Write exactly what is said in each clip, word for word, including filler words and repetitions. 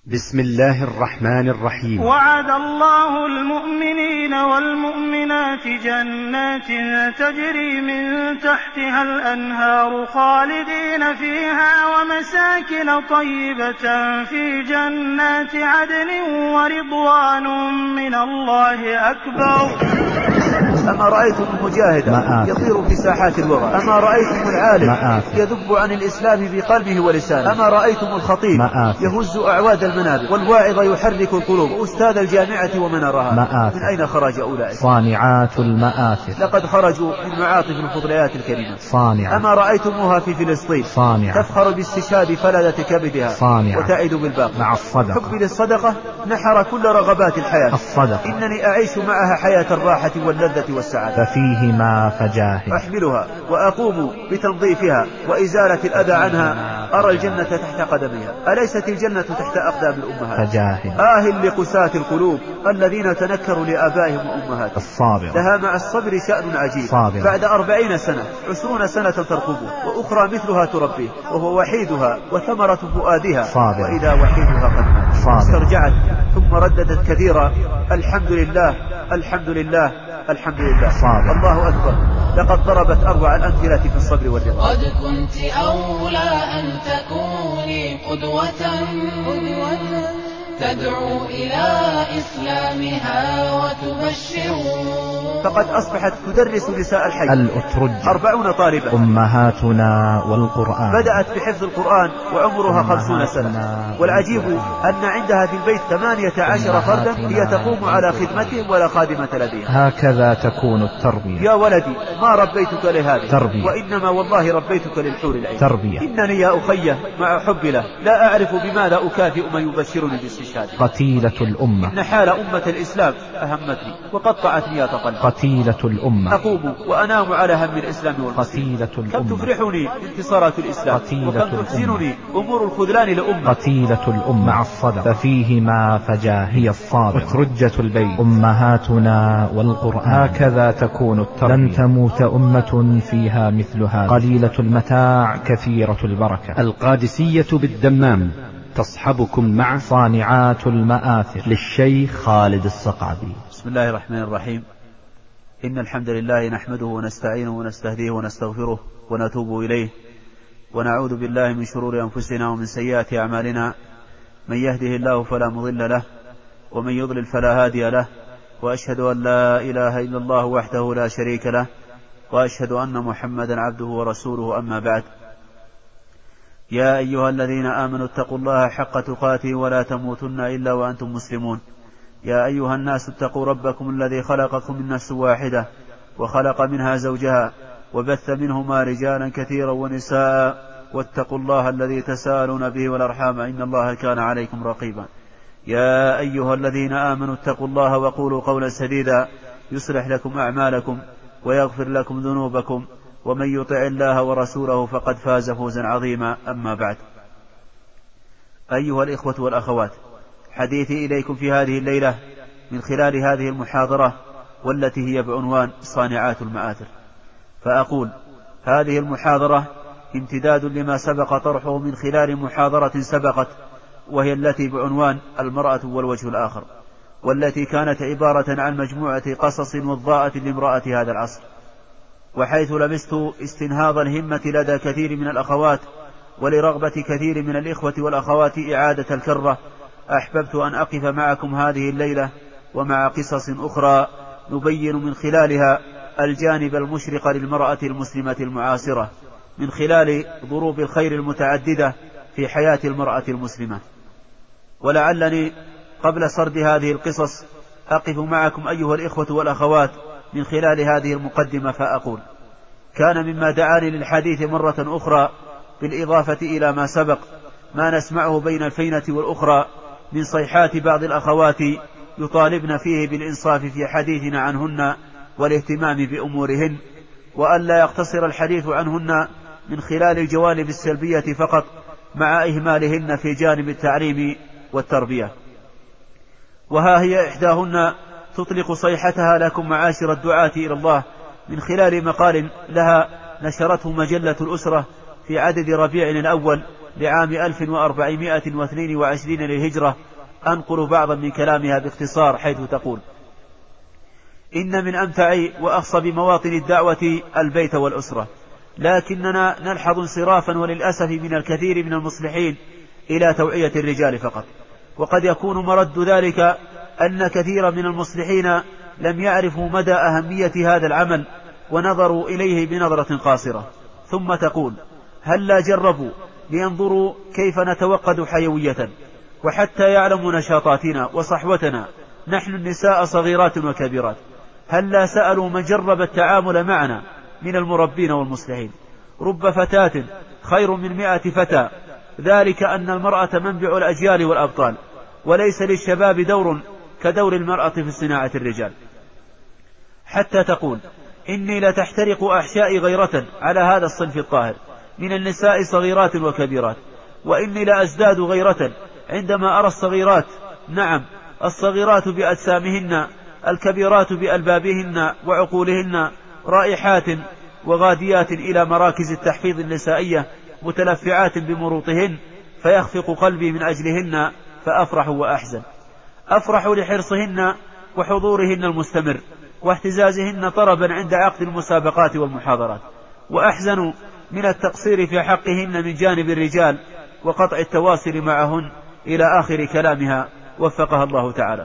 بسم الله الرحمن الرحيم. وعد الله المؤمنين والمؤمنات جنات تجري من تحتها الأنهار خالدين فيها ومساكن طيبة في جنات عدن ورضوان من الله أكبر. أما رأيتم المجاهد يطير في ساحات الوغى، أما رأيتم العالم يذب عن الإسلام بقلبه ولسانه، أما رأيتم الخطيب يهز أعواد المنابر والواعظ يحرك القلوب وأستاذ الجامعة ومنارها. من أين خرج أولئك؟ صانعات المآثر. لقد خرجوا من معاطف الفضليات الكريمة. صانعة. أما رأيتموها في فلسطين صانعة تفخر باستشهاد فلذة كبدها صانعة وتعد بالباقي. مع الصدقة. حبي للصدقة نحر كل رغبات الحياة. الصدقة. إنني أعيش معها حياة الراحة واللذة والسعادة. ففيهما فجاهد. أحملها وأقوم بتنظيفها وإزالة الأذى عنها، أرى الجنة تحت قدميها. أليست الجنة تحت أقدام الأمهات؟ فجاهد. آه لقساة القلوب الذين تنكروا لآبائهم وأمهاتهم. الصابر. لها مع الصبر شأن عجيب. صابر. بعد أربعين سنة عشرون سنة ترقبه وأخرى مثلها تربيه وهو وحيدها وثمرة فؤادها. صابر. وإذا وحيدها قد مات استرجعت ثم رددت كثيرا الحمد لله الحمد لله الحمد لله. صابر. الله أكبر. لقد ضربت أروع الأمثلة في الصبر والرضا. قد كنت أولى أن تكوني قدوة تدعو إلى إسلامها وتبشر. فقد أصبحت تدرس نساء الحي الأترج أربعون طالبة. أمهاتنا والقرآن. بدأت بحفظ القرآن وعمرها خمسون سنة، والعجيب أن عندها في البيت ثمانية عشر فردا هي تقوم على خدمتهم ولا خادمة لديها. هكذا تكون التربية. يا ولدي ما ربيتك لهذه تربية، وإنما والله ربيتك للحور العين. تربية. إنني يا أخي مع حب له لا أعرف بماذا أكافئ من يبشرني باستشهاده. قتيلة الأمة. إن حال أمة الإسلام أهمتني وقطعتني قلبي. قتيلة الأمة. أقوم وأنام على هم الإسلام والمسلمين. قتيلة الأمة. كم تفرحني انتصارات الإسلام وكم تحزنني أمور الخذلان لأمة. قتيلة الأمة مع الصدقة. ففيهما فجاه هي الصابر. أترجة البيت أمهاتنا والقرآن. هكذا تكون التربية. لن تموت أمة فيها مثلها، قليلة المتاع كثيرة البركة. القادسية بالدمام تصحبكم مع صانعات المآثر للشيخ خالد الصقعبي. بسم الله الرحمن الرحيم. إن الحمد لله نحمده ونستعينه ونستهديه ونستغفره ونتوب إليه، ونعوذ بالله من شرور أنفسنا ومن سيئات أعمالنا. من يهده الله فلا مضل له ومن يضلل فلا هادي له، وأشهد أن لا إله إلا الله وحده لا شريك له، وأشهد أن محمدا عبده ورسوله. أما بعد، يا أيها الذين آمنوا اتقوا الله حق تقاته ولا تموتن إلا وأنتم مسلمون. يا أيها الناس اتقوا ربكم الذي خلقكم من نفس واحدة وخلق منها زوجها وبث منهما رجالا كثيرا ونساء، واتقوا الله الذي تساءلون به والأرحام إن الله كان عليكم رقيبا. يا أيها الذين آمنوا اتقوا الله وقولوا قولا سديدا يصلح لكم أعمالكم ويغفر لكم ذنوبكم، ومن يطع الله ورسوله فقد فاز فوزا عظيما. أما بعد، أيها الإخوة والأخوات، حديثي إليكم في هذه الليلة من خلال هذه المحاضرة والتي هي بعنوان صانعات المآثر. فأقول هذه المحاضرة امتداد لما سبق طرحه من خلال محاضرة سبقت، وهي التي بعنوان المرأة والوجه الآخر، والتي كانت عبارة عن مجموعة قصص وضاءة لامرأة هذا العصر. وحيث لمست استنهاض الهمة لدى كثير من الأخوات ولرغبة كثير من الإخوة والأخوات إعادة الكرة، أحببت أن أقف معكم هذه الليلة ومع قصص أخرى نبين من خلالها الجانب المشرق للمرأة المسلمة المعاصرة من خلال ضروب الخير المتعددة في حياة المرأة المسلمة. ولعلني قبل سرد هذه القصص أقف معكم أيها الإخوة والأخوات من خلال هذه المقدمة فأقول: كان مما دعاني للحديث مرة أخرى بالإضافة إلى ما سبق ما نسمعه بين الفينة والأخرى من صيحات بعض الأخوات يطالبن فيه بالإنصاف في حديثنا عنهن والاهتمام بأمورهن، وأن لا يقتصر الحديث عنهن من خلال الجوانب السلبية فقط مع إهمالهن في جانب التعليم والتربية. وها هي إحداهن تطلق صيحتها لكم معاشر الدعاة إلى الله من خلال مقال لها نشرته مجلة الأسرة في عدد ربيع الأول لعام ألف وأربعمائة واثنين وعشرين للهجرة أنقل بعضا من كلامها باختصار، حيث تقول: إن من أمتع وأخصب مواطن الدعوة البيت والأسرة، لكننا نلحظ انصرافا وللأسف من الكثير من المصلحين إلى توعية الرجال فقط، وقد يكون مرد ذلك أن كثيرا من المصلحين لم يعرفوا مدى أهمية هذا العمل ونظروا إليه بنظرة قاصرة. ثم تقول: هل لا جربوا لينظروا كيف نتوقد حيوية، وحتى يعلموا نشاطاتنا وصحوتنا نحن النساء صغيرات وكبيرات؟ هل لا سألوا من جرب التعامل معنا من المربين والمصلحين؟ رب فتاة خير من مئة فتى، ذلك أن المرأة منبع الأجيال والأبطال، وليس للشباب دور كدور المرأة في صناعة الرجال. حتى تقول: إني لتحترق أحشائي غيرة على هذا الصنف الطاهر من النساء صغيرات وكبيرات، وإني لأزداد غيرة عندما أرى الصغيرات، نعم الصغيرات بأجسامهن، الكبيرات بألبابهن وعقولهن، رائحات وغاديات إلى مراكز التحفيظ النسائية متلفعات بمروطهن، فيخفق قلبي من أجلهن فأفرح وأحزن. أفرح لحرصهن وحضورهن المستمر واهتزازهن طربا عند عقد المسابقات والمحاضرات، وأحزن من التقصير في حقهن من جانب الرجال وقطع التواصل معهن، إلى آخر كلامها وفقها الله تعالى.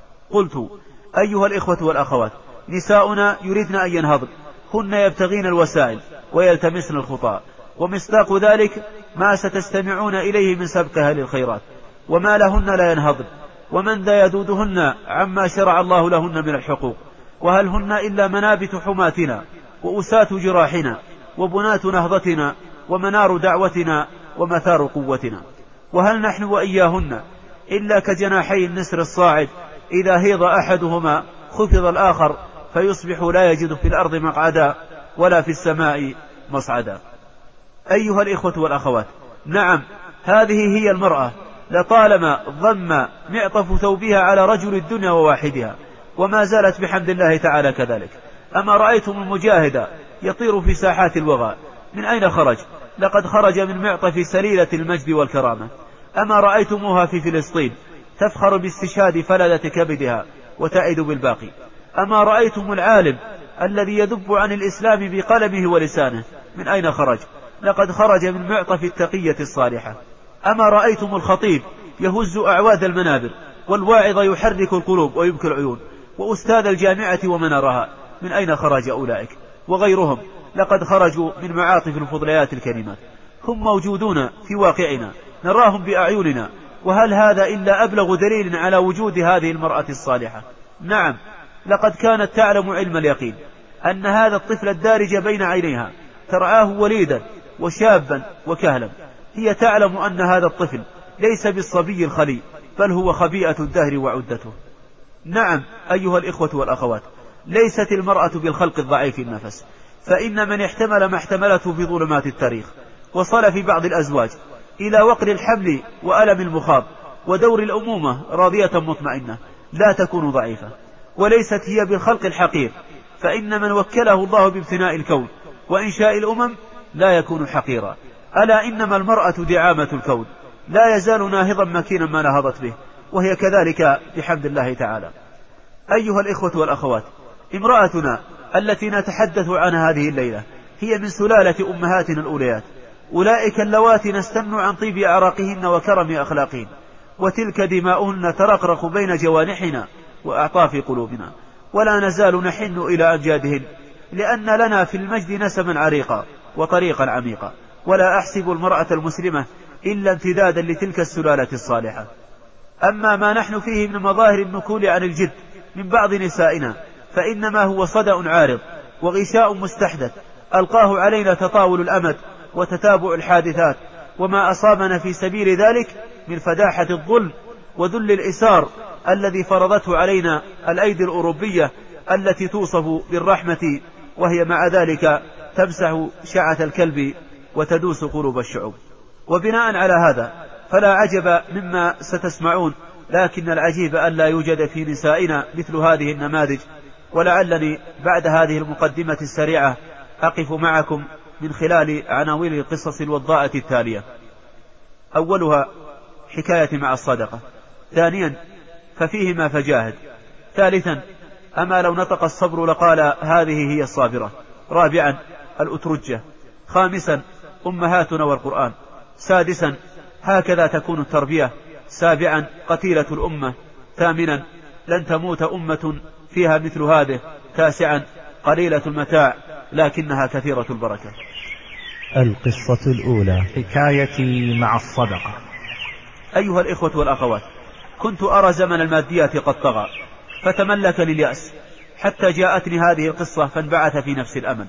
قلت: أيها الإخوة والأخوات، نساؤنا يريدن أن ينهضن، هن يبتغين الوسائل ويلتمسن الخطى، ومصداق ذلك ما ستستمعون إليه من سبقها للخيرات، وما لهن لا ينهضن، ومن ذا يدودهن عما شرع الله لهن من الحقوق، وهل هن إلا منابت حماتنا وأسات جراحنا وبنات نهضتنا ومنار دعوتنا ومثار قوتنا، وهل نحن وإياهن إلا كجناحي النسر الصاعد، إذا هيض أحدهما خفض الآخر، فيصبح لا يجد في الأرض مقعدا ولا في السماء مصعدا. أيها الإخوة والأخوات، نعم هذه هي المرأة، لطالما ضم معطف ثوبها على رجل الدنيا وواحدها، وما زالت بحمد الله تعالى كذلك. أما رأيتم المجاهد يطير في ساحات الوغى، من أين خرج؟ لقد خرج من معطف سليلة المجد والكرامة. أما رأيتموها في فلسطين تفخر باستشهاد فلذة كبدها وتعد بالباقي؟ أما رأيتم العالم الذي يذب عن الإسلام بقلمه ولسانه، من أين خرج؟ لقد خرج من معطف التقية الصالحة. أما رأيتم الخطيب يهز أعواد المنابر، والواعظ يحرك القلوب ويبكي العيون، وأستاذ الجامعة ومنارها، من أين خرج أولئك وغيرهم؟ لقد خرجوا من معاطف الفضليات الكريمات، هم موجودون في واقعنا نراهم بأعيننا، وهل هذا إلا أبلغ دليل على وجود هذه المرأة الصالحة؟ نعم، لقد كانت تعلم علم اليقين أن هذا الطفل الدارج بين عينيها ترعاه وليدا وشابا وكهلا، هي تعلم أن هذا الطفل ليس بالصبي الخلي، بل هو خبيئة الدهر وعدته. نعم أيها الإخوة والأخوات، ليست المرأة بالخلق الضعيف النفس، فإن من احتمل ما احتملته في ظلمات التاريخ وصل في بعض الأزواج إلى وقر الحمل وألم المخاض ودور الأمومة راضية مطمئنة لا تكون ضعيفة. وليست هي بالخلق الحقير، فإن من وكله الله بابتناء الكون وإنشاء الأمم لا يكون حقيرا. ألا إنما المرأة دعامة الكون، لا يزال ناهضا مكينا ما نهضت به، وهي كذلك بحمد الله تعالى. أيها الإخوة والأخوات، امرأتنا التي نتحدث عنها هذه الليلة هي من سلالة أمهاتنا الأوليات، أولئك اللواتي نستن عن طيب أعراقهن وكرم أخلاقهن، وتلك دماؤهن ترقرق بين جوانحنا وأعطاف قلوبنا، ولا نزال نحن إلى أمجادهن، لأن لنا في المجد نسما عريقا وطريقا عميقا، ولا أحسب المرأة المسلمة إلا امتدادا لتلك السلالة الصالحة. أما ما نحن فيه من مظاهر النكول عن الجد من بعض نسائنا فإنما هو صدأ عارض وغشاء مستحدث ألقاه علينا تطاول الأمد وتتابع الحادثات، وما أصابنا في سبيل ذلك من فداحة الظلم وذل الإسار الذي فرضته علينا الأيدي الأوروبية التي توصف بالرحمة، وهي مع ذلك تمسح شعة الكلب وتدوس قلوب الشعوب. وبناء على هذا فلا عجب مما ستسمعون، لكن العجيب أن لا يوجد في نسائنا مثل هذه النماذج. ولعلني بعد هذه المقدمة السريعة أقف معكم من خلال عناوين القصص الوضاءة التالية. أولها حكاية مع الصدقة. ثانيا ففيهما فجاهد. ثالثا أما لو نطق الصبر لقال هذه هي الصابرة. رابعا الأترجة. خامسا أمهاتنا والقرآن. سادسا هكذا تكون التربية. سابعا قتيلة الأمة. ثامنا لن تموت أمة فيها مثل هذه. تاسعا قليلة المتاع لكنها كثيرة البركة. القصة الأولى حكايتي مع الصدقة. أيها الإخوة والأخوات، كنت أرى زمن الماديات قد طغى فتملكني اليأس حتى جاءتني هذه القصة فانبعث في نفس الأمل.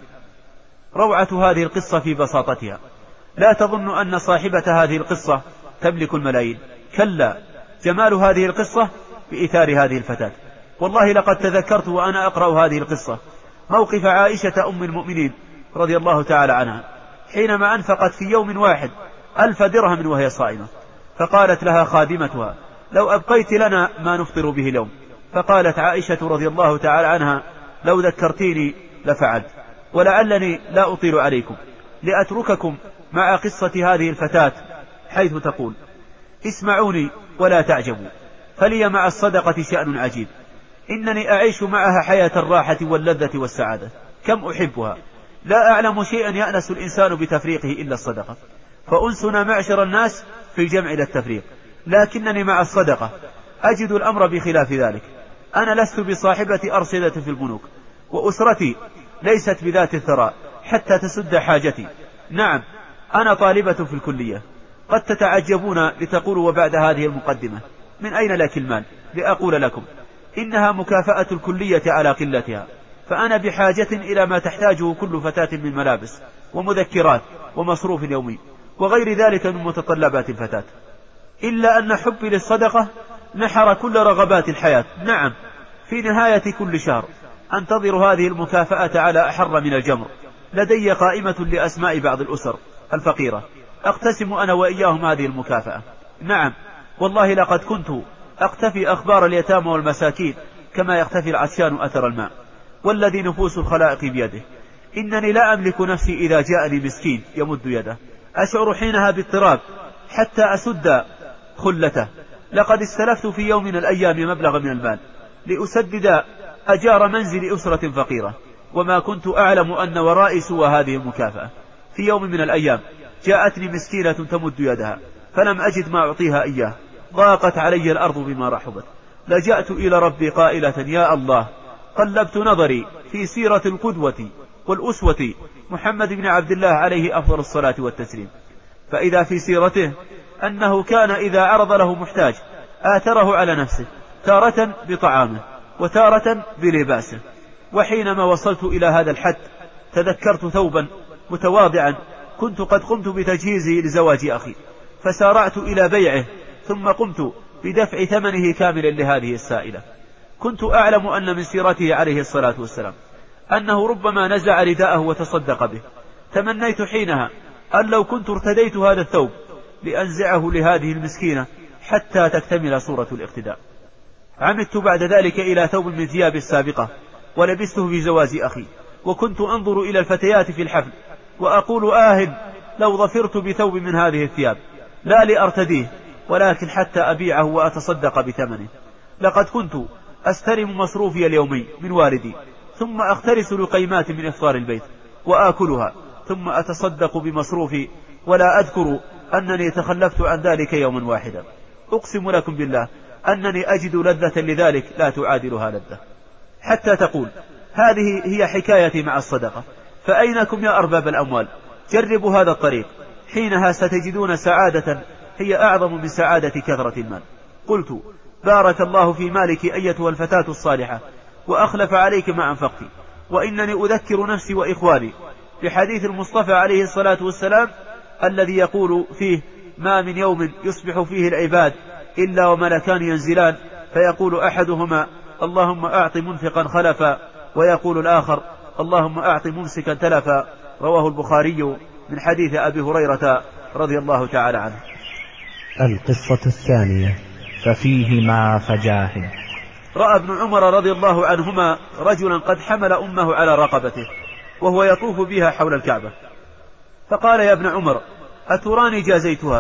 روعة هذه القصة في بساطتها. لا تظن أن صاحبة هذه القصة تملك الملايين، كلا، جمال هذه القصة بإثار هذه الفتاة. والله لقد تذكرت وأنا أقرأ هذه القصة موقف عائشة أم المؤمنين رضي الله تعالى عنها حينما أنفقت في يوم واحد ألف درهم وهي صائمة، فقالت لها خادمتها لو أبقيت لنا ما نفطر به اليوم. فقالت عائشة رضي الله تعالى عنها لو ذكرتيني لفعلت، ولعلني لا أطيل عليكم لأترككم مع قصة هذه الفتاة حيث تقول: اسمعوني ولا تعجبوا، فلي مع الصدقة شأن عجيب، إنني أعيش معها حياة الراحة واللذة والسعادة، كم أحبها، لا أعلم شيئا يأنس الإنسان بتفريقه إلا الصدقة، فأنسنا معشر الناس في الجمع إلى التفريق، لكنني مع الصدقة أجد الأمر بخلاف ذلك. أنا لست بصاحبة أرصدة في البنوك، وأسرتي ليست بذات الثراء حتى تسد حاجتي. نعم أنا طالبة في الكلية. قد تتعجبون لتقولوا وبعد هذه المقدمة من أين لك المال؟ لأقول لكم إنها مكافأة الكلية على قلتها، فأنا بحاجة إلى ما تحتاجه كل فتاة من ملابس ومذكرات ومصروف يومي وغير ذلك من متطلبات الفتاة، إلا أن حبي للصدقة نحر كل رغبات الحياة. نعم في نهاية كل شهر أنتظر هذه المكافأة على أحر من الجمر. لدي قائمة لأسماء بعض الأسر الفقيرة أقتسم أنا وإياهم هذه المكافأة. نعم والله لقد كنت أقتفي أخبار اليتامى والمساكين كما يقتفي العطشان أثر الماء، والذي نفوس الخلائق بيده إنني لا أملك نفسي إذا جاءني مسكين يمد يده، أشعر حينها باضطراب حتى أسد خلته. لقد استلفت في يوم من الأيام مبلغ من المال لأسدد أجار منزل أسرة فقيرة، وما كنت أعلم أن ورائي سوى هذه المكافأة. في يوم من الأيام جاءتني مسكينة تمد يدها فلم أجد ما أعطيها إياه، ضاقت علي الأرض بما رحبت، لجأت إلى ربي قائلة: يا الله، قلبت نظري في سيرة القدوة والأسوة محمد بن عبد الله عليه أفضل الصلاة والتسليم، فإذا في سيرته أنه كان إذا عرض له محتاج آثره على نفسه، تارة بطعامه وتارة بلباسه. وحينما وصلت إلى هذا الحد تذكرت ثوبا متواضعا كنت قد قمت بتجهيزه لزواج أخي، فسارعت إلى بيعه ثم قمت بدفع ثمنه كاملا لهذه السائلة. كنت أعلم أن من سيرته عليه الصلاة والسلام أنه ربما نزع رداءه وتصدق به. تمنيت حينها أن لو كنت ارتديت هذا الثوب لأنزعه لهذه المسكينة حتى تكتمل صورة الاقتداء. عمدت بعد ذلك إلى ثوب من ثياب السابقة ولبسته في زواج أخي، وكنت أنظر إلى الفتيات في الحفل وأقول: آه لو ظفرت بثوب من هذه الثياب، لا لأرتديه ولكن حتى أبيعه وأتصدق بثمنه. لقد كنت أستلم مصروفي اليومي من والدي، ثم أخترس لقيمات من إفطار البيت وآكلها، ثم أتصدق بمصروفي، ولا أذكر أنني تخلفت عن ذلك يوما واحدا. أقسم لكم بالله أنني أجد لذة لذلك لا تعادلها لذة. حتى تقول: هذه هي حكايتي مع الصدقة، فأينكم يا أرباب الأموال؟ جربوا هذا الطريق، حينها ستجدون سعادة هي أعظم من سعادة كثرة المال. قلت: بارك الله في مالك أيتها الفتاة الصالحة، وأخلف عليك ما أنفقت، وإنني أذكر نفسي وإخواني بحديث المصطفى عليه الصلاة والسلام الذي يقول فيه: ما من يوم يصبح فيه العباد إلا وملكان ينزلان، فيقول أحدهما: اللهم أعط منفقا خلفا، ويقول الآخر: اللهم أعط ممسكا تلفا. رواه البخاري من حديث أبي هريرة رضي الله تعالى عنه. القصة الثانية ففيهما فجاهد. رأى ابن عمر رضي الله عنهما رجلا قد حمل أمه على رقبته وهو يطوف بها حول الكعبة، فقال: يا ابن عمر، أتراني جازيتها؟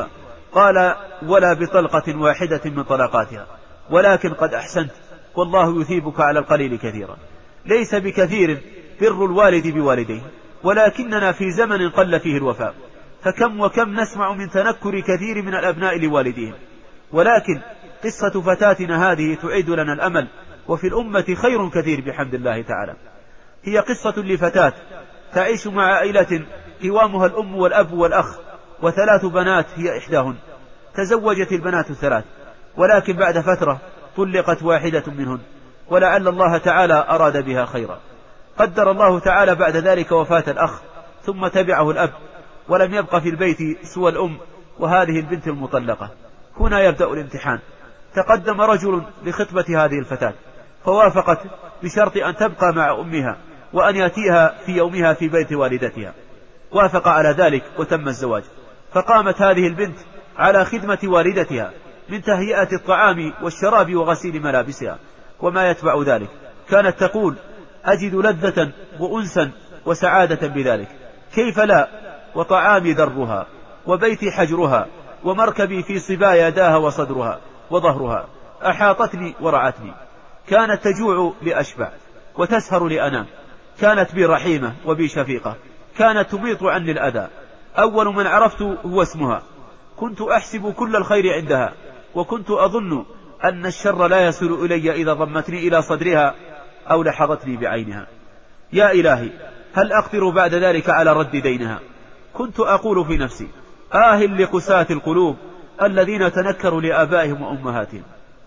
قال ولا بطلقة واحدة من طلقاتها، ولكن قد أحسنت والله يثيبك على القليل كثيرا. ليس بكثير بر الوالد بوالديه، ولكننا في زمن قل فيه الوفاء، فكم وكم نسمع من تنكر كثير من الأبناء لوالديهم. ولكن قصة فتاتنا هذه تعيد لنا الأمل، وفي الأمة خير كثير بحمد الله تعالى. هي قصة لفتاة تعيش مع عائلة قوامها الأم والأب والأخ وثلاث بنات هي إحداهن. تزوجت البنات الثلاث، ولكن بعد فترة طلقت واحدة منهن، ولعل الله تعالى أراد بها خيرا. قدر الله تعالى بعد ذلك وفاة الأخ، ثم تبعه الأب، ولم يبق في البيت سوى الأم وهذه البنت المطلقة. هنا يبدأ الامتحان. تقدم رجل لخطبة هذه الفتاة فوافقت بشرط أن تبقى مع أمها وأن يأتيها في يومها في بيت والدتها. وافق على ذلك وتم الزواج. فقامت هذه البنت على خدمة والدتها من تهيئة الطعام والشراب وغسيل ملابسها وما يتبع ذلك. كانت تقول أجد لذة وأنسا وسعادة بذلك، كيف لا، وطعامي درها وبيتي حجرها ومركبي في صبا يداها وصدرها وظهرها، أحاطتني ورعتني. كانت تجوع لأشبع وتسهر لأنام. كانت بي رحيمة وبي شفيقة. كانت تميط عني الأذى. أول من عرفت هو اسمها. كنت أحسب كل الخير عندها، وكنت أظن أن الشر لا يصل إلي إذا ضمتني إلى صدرها أو لحظتني بعينها. يا إلهي، هل أقدر بعد ذلك على رد دينها؟ كنت أقول في نفسي آه لقساة القلوب الذين تنكروا لآبائهم وأمهاتهم.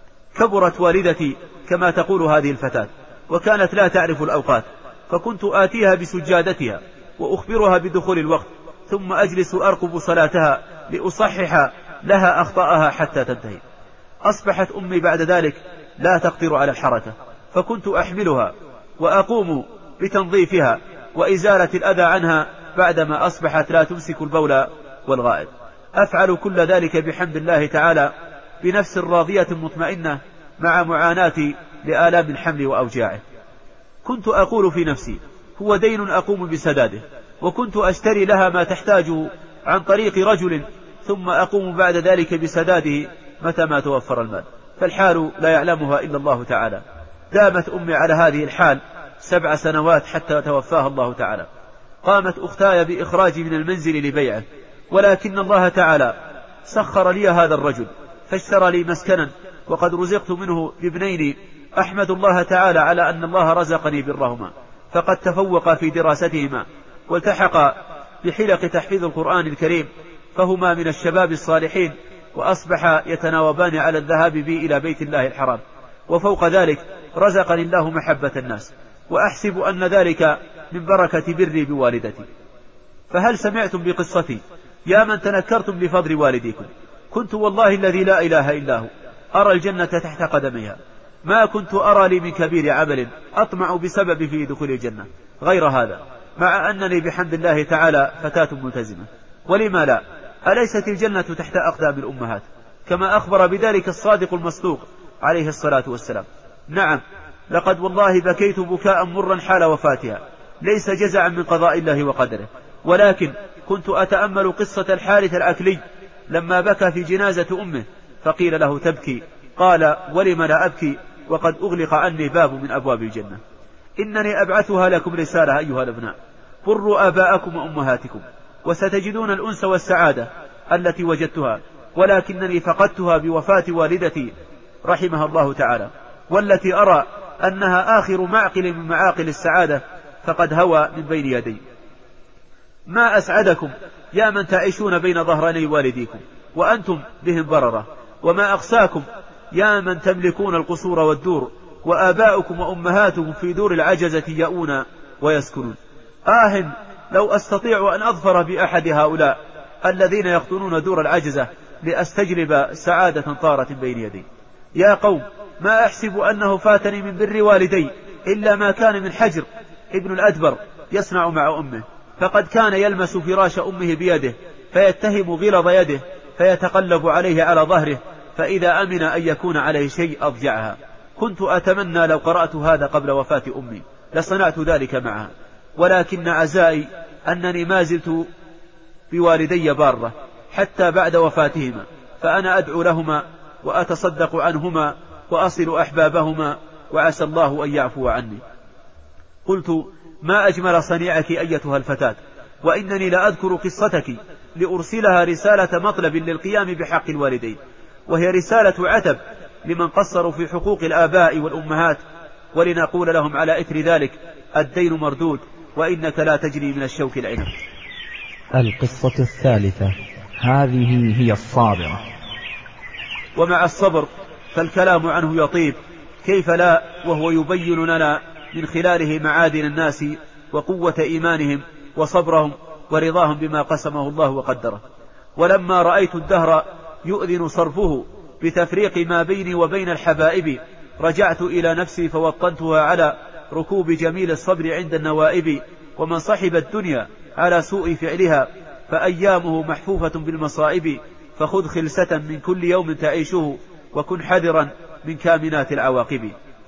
كبرت والدتي كما تقول هذه الفتاة، وكانت لا تعرف الأوقات، فكنت آتيها بسجادتها وأخبرها بدخول الوقت، ثم أجلس أرقب صلاتها لأصحح لها أخطاءها حتى تنتهي. أصبحت أمي بعد ذلك لا تقدر على الحركة، فكنت أحملها وأقوم بتنظيفها وإزالة الأذى عنها بعدما أصبحت لا تمسك البول والغائط. أفعل كل ذلك بحمد الله تعالى بنفس راضية مطمئنة مع معاناتي لآلام الحمل وأوجاعه. كنت أقول في نفسي هو دين أقوم بسداده، وكنت أشتري لها ما تحتاجه عن طريق رجل، ثم أقوم بعد ذلك بسداده متى ما توفر المال، فالحال لا يعلمها إلا الله تعالى. دامت أمي على هذه الحال سبع سنوات حتى توفاها الله تعالى. قامت أختاي بإخراجي من المنزل لبيعه، ولكن الله تعالى سخر لي هذا الرجل فاشترى لي مسكنا، وقد رزقت منه بابنين. أحمد الله تعالى على أن الله رزقني برهما، فقد تفوق في دراستهما والتحق بحلق تحفيظ القرآن الكريم، فهما من الشباب الصالحين، وأصبح يتناوبان على الذهاب بي إلى بيت الله الحرام. وفوق ذلك رزقني الله محبة الناس، وأحسب أن ذلك من بركة بري بوالدتي. فهل سمعتم بقصتي يا من تنكرتم بفضل والديكم؟ كنت والله الذي لا إله إلا هو أرى الجنة تحت قدميها. ما كنت أرى لي من كبير عمل أطمع بسبب في دخول الجنة غير هذا، مع أنني بحمد الله تعالى فتاة ملتزمة. ولما لا؟ أليست الجنة تحت أقدام الأمهات كما أخبر بذلك الصادق المصدوق عليه الصلاة والسلام؟ نعم، لقد والله بكيت بكاء مرا حال وفاتها، ليس جزعا من قضاء الله وقدره، ولكن كنت أتأمل قصة الحارث العكلي لما بكى في جنازة أمه، فقيل له تبكي؟ قال ولم لا أبكي وقد أغلق عني باب من أبواب الجنة. إنني أبعثها لكم رسالة أيها الأبناء، بروا آباءكم وأمهاتكم وستجدون الأنس والسعادة التي وجدتها، ولكنني فقدتها بوفاة والدتي رحمها الله تعالى، والتي أرى أنها آخر معقل من معاقل السعادة، فقد هوى من بين يدي. ما أسعدكم يا من تعيشون بين ظهراني والديكم وأنتم بهم ضررة، وما أقساكم يا من تملكون القصور والدور وآباؤكم وأمهاتكم في دور العجزة يأون ويسكنون. آه لو أستطيع أن أظفر بأحد هؤلاء الذين يقطنون دور العجزة لأستجلب سعادة طارة بين يدي. يا قوم، ما أحسب أنه فاتني من بر والدي إلا ما كان من حجر ابن الأدبر يصنع مع أمه، فقد كان يلمس فراش أمه بيده فيتهم غلظ يده فيتقلب عليه على ظهره، فإذا أمن أن يكون عليه شيء أضجعها. كنت أتمنى لو قرأت هذا قبل وفاة أمي لصنعت ذلك معها، ولكن عزائي أنني ما زلت بوالدي بارة حتى بعد وفاتهما، فأنا أدعو لهما وأتصدق عنهما وأصل أحبابهما، وعسى الله أن يعفو عني. قلت: ما أجمل صنيعك أيتها الفتاة، وإنني لأذكر قصتك لأرسلها رسالة مطلب للقيام بحق الوالدين، وهي رسالة عتب لمن قصروا في حقوق الآباء والأمهات، ولنقول لهم على إثر ذلك: الدين مردود، وإنك لا تجري من الشوك العنب. القصة الثالثة. هذه هي الصابرة. ومع الصبر فالكلام عنه يطيب، كيف لا، وهو يبين لنا من خلاله معادن الناس وقوة إيمانهم وصبرهم ورضاهم بما قسمه الله وقدره. ولما رأيت الدهر يؤذن صرفه بتفريق ما بيني وبين الحبائب، رجعت إلى نفسي فوطنتها على ركوب جميل الصبر عند النوائب. ومن صحب الدنيا على سوء فعلها فأيامه محفوفة بالمصائب، فخذ خلسة من كل يوم تعيشه، وكن حذرا من كامنات العواقب.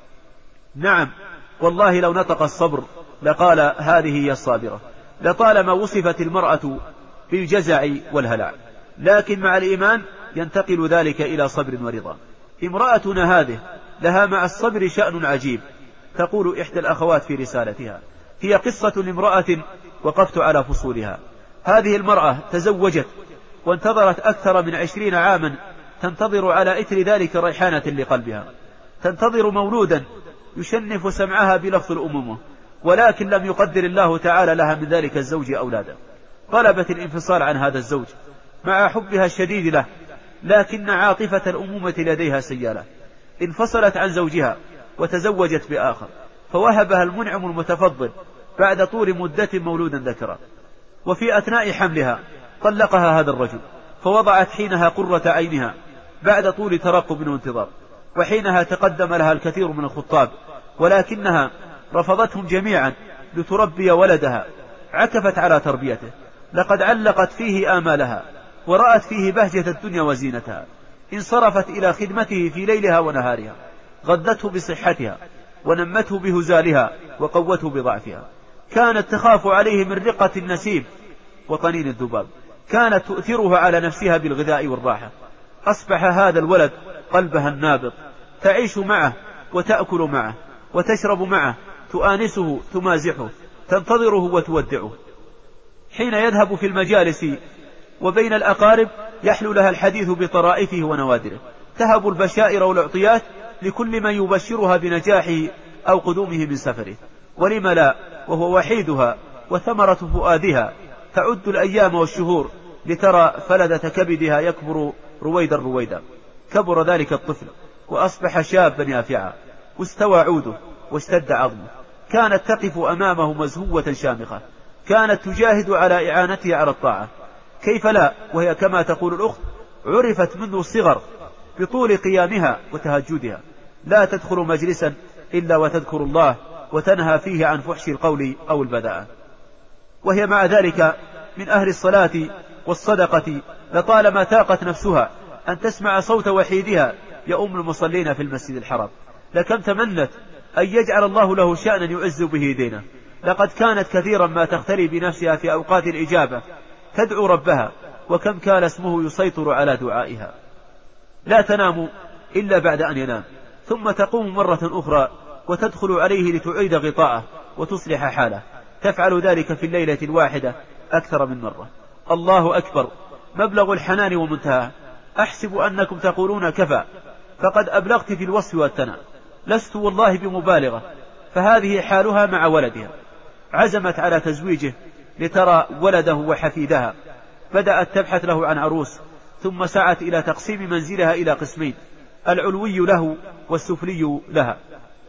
نعم والله لو نطق الصبر لقال: هذه هي الصابرة. لطالما وصفت المرأة بالجزع والهلع، لكن مع الإيمان ينتقل ذلك إلى صبر ورضا. امرأتنا هذه لها مع الصبر شأن عجيب. تقول إحدى الأخوات في رسالتها: هي قصة لامرأة وقفت على فصولها. هذه المرأة تزوجت وانتظرت أكثر من عشرين عاما، تنتظر على إثر ذلك ريحانة لقلبها، تنتظر مولودا يشنف سمعها بلفظ الأمومة، ولكن لم يقدر الله تعالى لها من ذلك الزوج أولادا. طلبت الانفصال عن هذا الزوج مع حبها الشديد له، لكن عاطفة الأمومة لديها سيالة. انفصلت عن زوجها وتزوجت بآخر، فوهبها المنعم المتفضل بعد طول مدة مولودا ذكرا. وفي أثناء حملها طلقها هذا الرجل، فوضعت حينها قرة عينها بعد طول ترقب وانتظار. وحينها تقدم لها الكثير من الخطاب، ولكنها رفضتهم جميعا لتربي ولدها. عكفت على تربيته، لقد علقت فيه آمالها ورأت فيه بهجة الدنيا وزينتها. انصرفت إلى خدمته في ليلها ونهارها، غذته بصحتها ونمته بهزالها وقوته بضعفها. كانت تخاف عليه من رقة النسيم وطنين الذباب، كانت تؤثره على نفسها بالغذاء والراحة. أصبح هذا الولد قلبها النابض، تعيش معه وتأكل معه وتشرب معه، تؤانسه تمازحه، تنتظره وتودعه. حين يذهب في المجالس وبين الأقارب يحلو لها الحديث بطرائفه ونوادره، تهب البشائر والعطيات لكل من يبشرها بنجاحه أو قدومه من سفره. ولم لا، وهو وحيدها وثمرة فؤادها. تعد الأيام والشهور لترى فلذة كبدها يكبر رويدا رويدا. كبر ذلك الطفل وأصبح شابا يافعا، واستوى عوده واشتد عظمه. كانت تقف أمامه مزهوة شامخة، كانت تجاهد على إعانته على الطاعة. كيف لا، وهي كما تقول الأخت عرفت منذ الصغر بطول قيامها وتهجدها، لا تدخل مجلسا إلا وتذكر الله وتنهى فيه عن فحش القول أو البذاءة. وهي مع ذلك من أهل الصلاة والصدقة، لطالما تاقت نفسها أن تسمع صوت وحيدها يؤم المصلين في المسجد الحرام. لكم تمنت أن يجعل الله له شأنا يعز به دينه. لقد كانت كثيرا ما تختلي بنفسها في أوقات الإجابة تدعو ربها، وكم كان اسمه يسيطر على دعائها. لا تنام إلا بعد أن ينام، ثم تقوم مرة أخرى وتدخل عليه لتعيد غطاءه وتصلح حاله. تفعل ذلك في الليلة الواحدة أكثر من مرة. الله أكبر، مبلغ الحنان ومنتهى. أحسب أنكم تقولون كفى، فقد أبلغت في الوصف والثناء. لست والله بمبالغة، فهذه حالها مع ولدها. عزمت على تزويجه لترى ولده وحفيدها. بدأت تبحث له عن عروس، ثم سعت إلى تقسيم منزلها إلى قسمين، العلوي له والسفلي لها.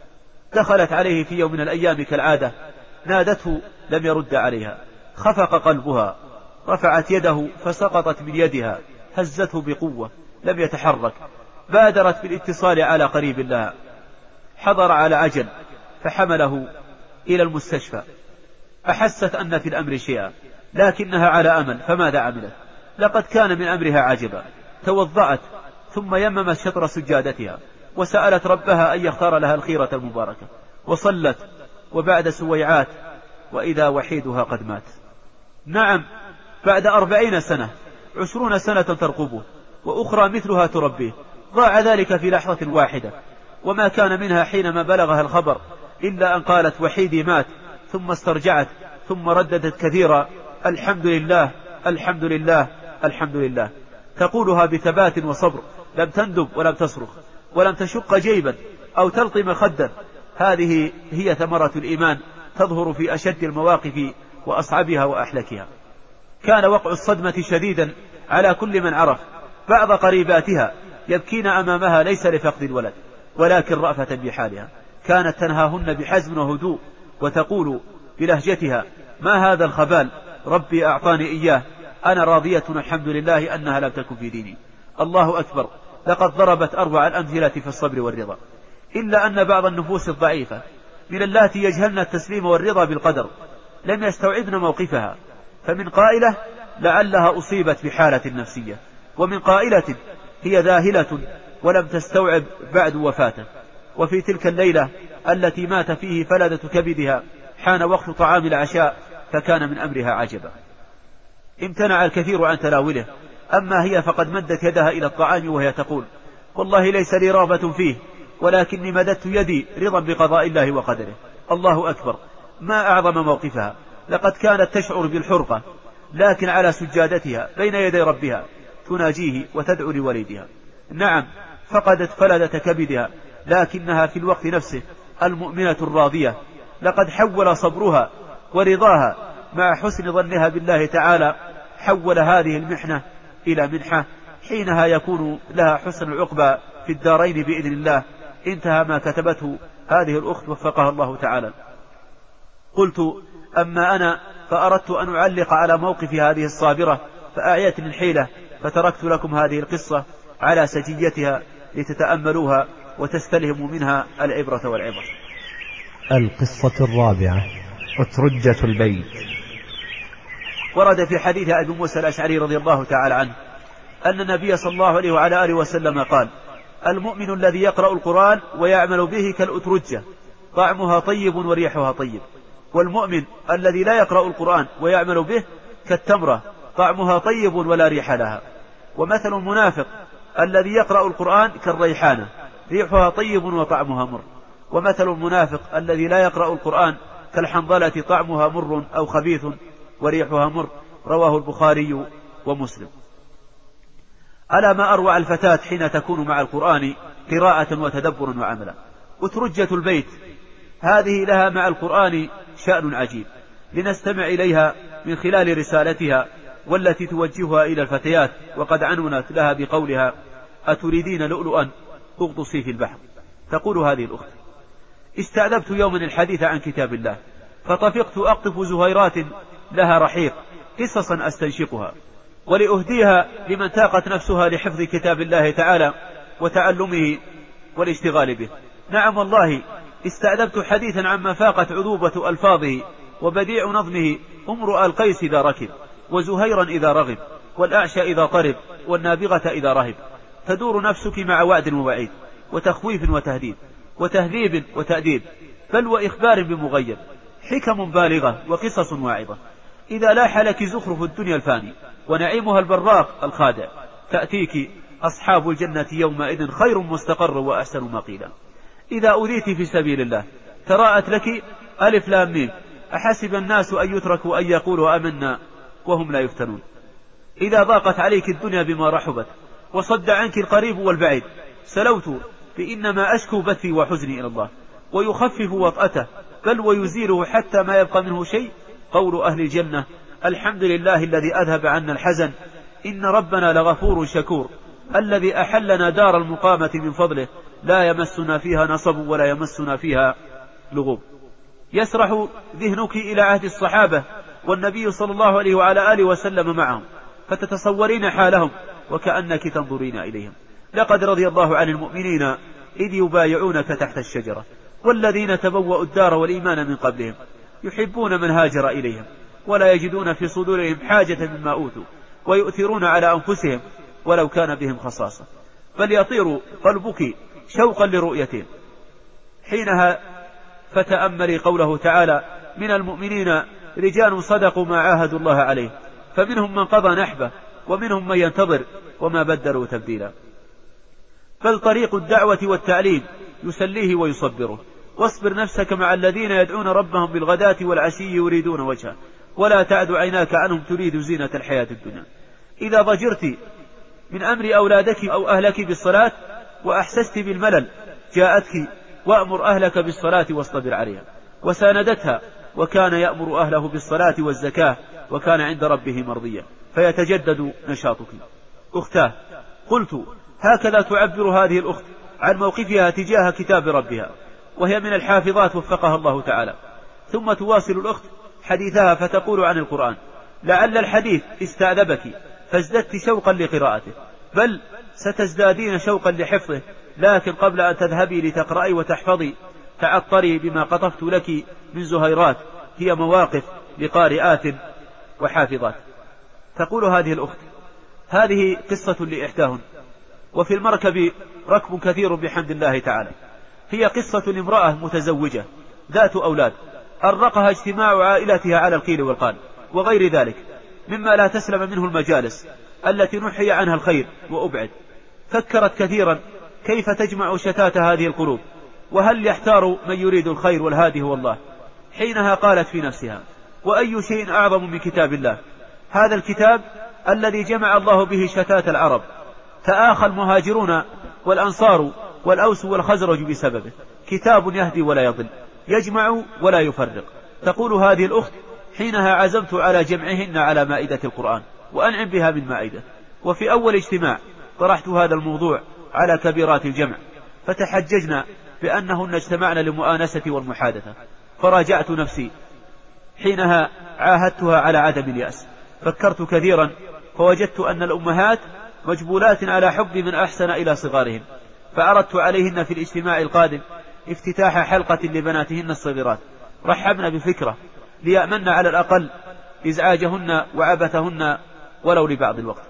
دخلت عليه في يوم من الأيام كالعادة، نادته لم يرد عليها. خفق قلبها، رفعت يده فسقطت من يدها، هزته بقوة لم يتحرك. بادرت بالاتصال على قريب لها، حضر على عجل فحمله إلى المستشفى. أحست أن في الأمر شيئا، لكنها على أمل، فماذا عملت؟ لقد كان من أمرها عجبا. توضأت ثم يممت شطر سجادتها وسألت ربها أن يختار لها الخيرة المباركة، وصلت. وبعد سويعات وإذا وحيدها قد مات. نعم، بعد أربعين سنة، عشرون سنة ترقبه وأخرى مثلها تربيه، ضاع ذلك في لحظة واحدة، وما كان منها حينما بلغها الخبر إلا أن قالت وحيدي مات، ثم استرجعت، ثم رددت كثيرا الحمد لله الحمد لله الحمد لله، تقولها بثبات وصبر، لم تندب ولم تصرخ ولم تشق جيبا أو تلطم خدا. هذه هي ثمرة الإيمان، تظهر في أشد المواقف وأصعبها وأحلكها. كان وقع الصدمة شديدا على كل من عرف بعض قريباتها يبكين أمامها، ليس لفقد الولد ولكن رأفة بحالها. كانت تنهاهن بحزم وهدوء، وتقول بلهجتها ما هذا الخبال، ربي أعطاني إياه، أنا راضية الحمد لله أنها لم تكن في ديني. الله أكبر، لقد ضربت أروع الأمثلة في الصبر والرضا. إلا أن بعض النفوس الضعيفة من اللاتي يجهلن التسليم والرضا بالقدر لم يستوعبن موقفها، فمن قائلة لعلها أصيبت بحالة نفسية، ومن قائلة هي ذاهلة ولم تستوعب بعد وفاته. وفي تلك الليلة التي مات فيه فلدة كبدها حان وقت طعام العشاء، فكان من أمرها عجبا. امتنع الكثير عن تناوله، أما هي فقد مدت يدها إلى الطعام وهي تقول والله ليس لي رغبة فيه، ولكني مددت يدي رضا بقضاء الله وقدره. الله أكبر، ما أعظم موقفها، لقد كانت تشعر بالحرقة، لكن على سجادتها بين يدي ربها تناجيه وتدعو لوليدها. نعم فقدت فلدة كبدها، لكنها في الوقت نفسه المؤمنة الراضية. لقد حول صبرها ورضاها مع حسن ظنها بالله تعالى، حول هذه المحنة إلى منحة، حينها يكون لها حسن العقبى في الدارين بإذن الله. انتهى ما كتبته هذه الأخت وفقها الله تعالى. قلت أما أنا فأردت أن أعلق على موقف هذه الصابرة، فأعيتني الحيلة، فتركت لكم هذه القصة على سجيتها لتتأملوها وتستلهموا منها العبرة والعبر. القصة الرابعة: أترجة البيت. ورد في حديث أبي موسى الأشعري رضي الله تعالى عنه أن النبي صلى الله عليه وعلى آله وسلم قال: المؤمن الذي يقرأ القرآن ويعمل به كالأترجة، طعمها طيب وريحها طيب. والمؤمن الذي لا يقرأ القرآن ويعمل به كالتمرة، طعمها طيب ولا ريح لها. ومثل المنافق الذي يقرأ القرآن كالريحانة، ريحها طيب وطعمها مر. ومثل المنافق الذي لا يقرأ القرآن كالحنظلة، طعمها مر أو خبيث وريحها مر. رواه البخاري ومسلم. ألا ما أروع الفتاة حين تكون مع القرآن قراءة وتدبر وعملا. أترجة البيت هذه لها مع القرآن شأن عجيب، لنستمع إليها من خلال رسالتها والتي توجهها إلى الفتيات، وقد عنونت لها بقولها: أتريدين لؤلؤا اغطسي في البحر. تقول هذه الأخت: استعذبت يوما الحديث عن كتاب الله، فطفقت أقطف زهيرات لها رحيق، قصصا أستنشقها ولأهديها لمن تاقت نفسها لحفظ كتاب الله تعالى وتعلمه والاشتغال به. نعم والله استعذبت حديثا عما فاقت عذوبة ألفاظه وبديع نظمه امرؤ القيس إذا ركب، وزهيرا إذا رغب، والأعشى إذا طرب، والنابغة إذا رهب. تدور نفسك مع وعد ووعيد، وتخويف وتهديد، وتهذيب وتأديب، بل وإخبار بمغيب، حكم بالغة وقصص واعظة. إذا لاح لك زخرف الدنيا الفاني ونعيمها البراق الخادع، تأتيك أصحاب الجنة يومئذ خير مستقر وأحسن مقيلا. إذا أذيت في سبيل الله تراءت لك ألف لام ميم، أحسب الناس أن يتركوا أن يقولوا آمنا وهم لا يفتنون. إذا ضاقت عليك الدنيا بما رحبت وصد عنك القريب والبعيد، سلوت بإنما أشكو بثي وحزني إلى الله، ويخفف وطأته بل ويزيله حتى ما يبقى منه شيء. قول أهل الجنة: الحمد لله الذي أذهب عنا الحزن، إن ربنا لغفور شكور، الذي أحلنا دار المقامة من فضله، لا يمسنا فيها نصب ولا يمسنا فيها لغوب. يسرح ذهنك إلى عهد الصحابة والنبي صلى الله عليه وعلى آله وسلم معهم، فتتصورين حالهم وكأنك تنظرين إليهم. لقد رضي الله عن المؤمنين إذ يبايعونك تحت الشجرة، والذين تبوأوا الدار والإيمان من قبلهم يحبون من هاجر إليهم، ولا يجدون في صدورهم حاجة مما أوتوا، ويؤثرون على أنفسهم ولو كان بهم خصاصة، بل يطير قلبك شوقا لرؤيتهم. حينها فتأملي قوله تعالى: من المؤمنين رجال صدقوا ما عاهدوا الله عليه، فمنهم من قضى نحبه ومنهم من ينتظر وما بدلوا تبديلا. بل طريق الدعوة والتعليم يسليه ويصبره. واصبر نفسك مع الذين يدعون ربهم بالغداة والعشي يريدون وجهه ولا تعد عيناك عنهم تريد زينة الحياة الدنيا. إذا ضجرت من أمر أولادك أو أهلك بالصلاة وأحسست بالملل جاءتك وأمر أهلك بالصلاة واصطبر عليها. وساندتها وكان يأمر أهله بالصلاة والزكاة وكان عند ربه مرضيا فيتجدد نشاطك. أختاه، قلت هكذا تعبر هذه الأخت عن موقفها تجاه كتاب ربها وهي من الحافظات وفقها الله تعالى. ثم تواصل الأخت حديثها فتقول عن القرآن: لعل الحديث استعذبك فازددت شوقا لقراءته، بل ستزدادين شوقا لحفظه، لكن قبل أن تذهبي لتقرأي وتحفظي تعطري بما قطفت لك من زهيرات هي مواقف لقارئات وحافظات. تقول هذه الأخت: هذه قصة لإحداهن، وفي المركب ركب كثير بحمد الله تعالى. هي قصة لامرأة متزوجة ذات أولاد أرقها اجتماع عائلتها على القيل والقال وغير ذلك مما لا تسلم منه المجالس التي نحي عنها الخير وأبعد. فكرت كثيرا كيف تجمع شتات هذه القلوب، وهل يحتار من يريد الخير والهادي هو الله. حينها قالت في نفسها: وأي شيء أعظم من كتاب الله، هذا الكتاب الذي جمع الله به شتات العرب، تآخى المهاجرون والأنصار والأوس والخزرج بسببه، كتاب يهدي ولا يضل، يجمع ولا يفرق. تقول هذه الأخت: حينها عزمت على جمعهن على مائدة القرآن وأنعم بها من مائدة. وفي أول اجتماع طرحت هذا الموضوع على كبيرات الجمع فتحججنا بأنهن اجتمعن للمؤانسة والمحادثة، فراجعت نفسي. حينها عاهدتها على عدم اليأس. فكرت كثيرا فوجدت أن الأمهات مجبولات على حب من أحسن إلى صغارهن، فأردت عليهن في الاجتماع القادم افتتاح حلقة لبناتهن الصغيرات. رحبنا بفكرة ليأمن على الأقل إزعاجهن وعبثهن ولو لبعض الوقت.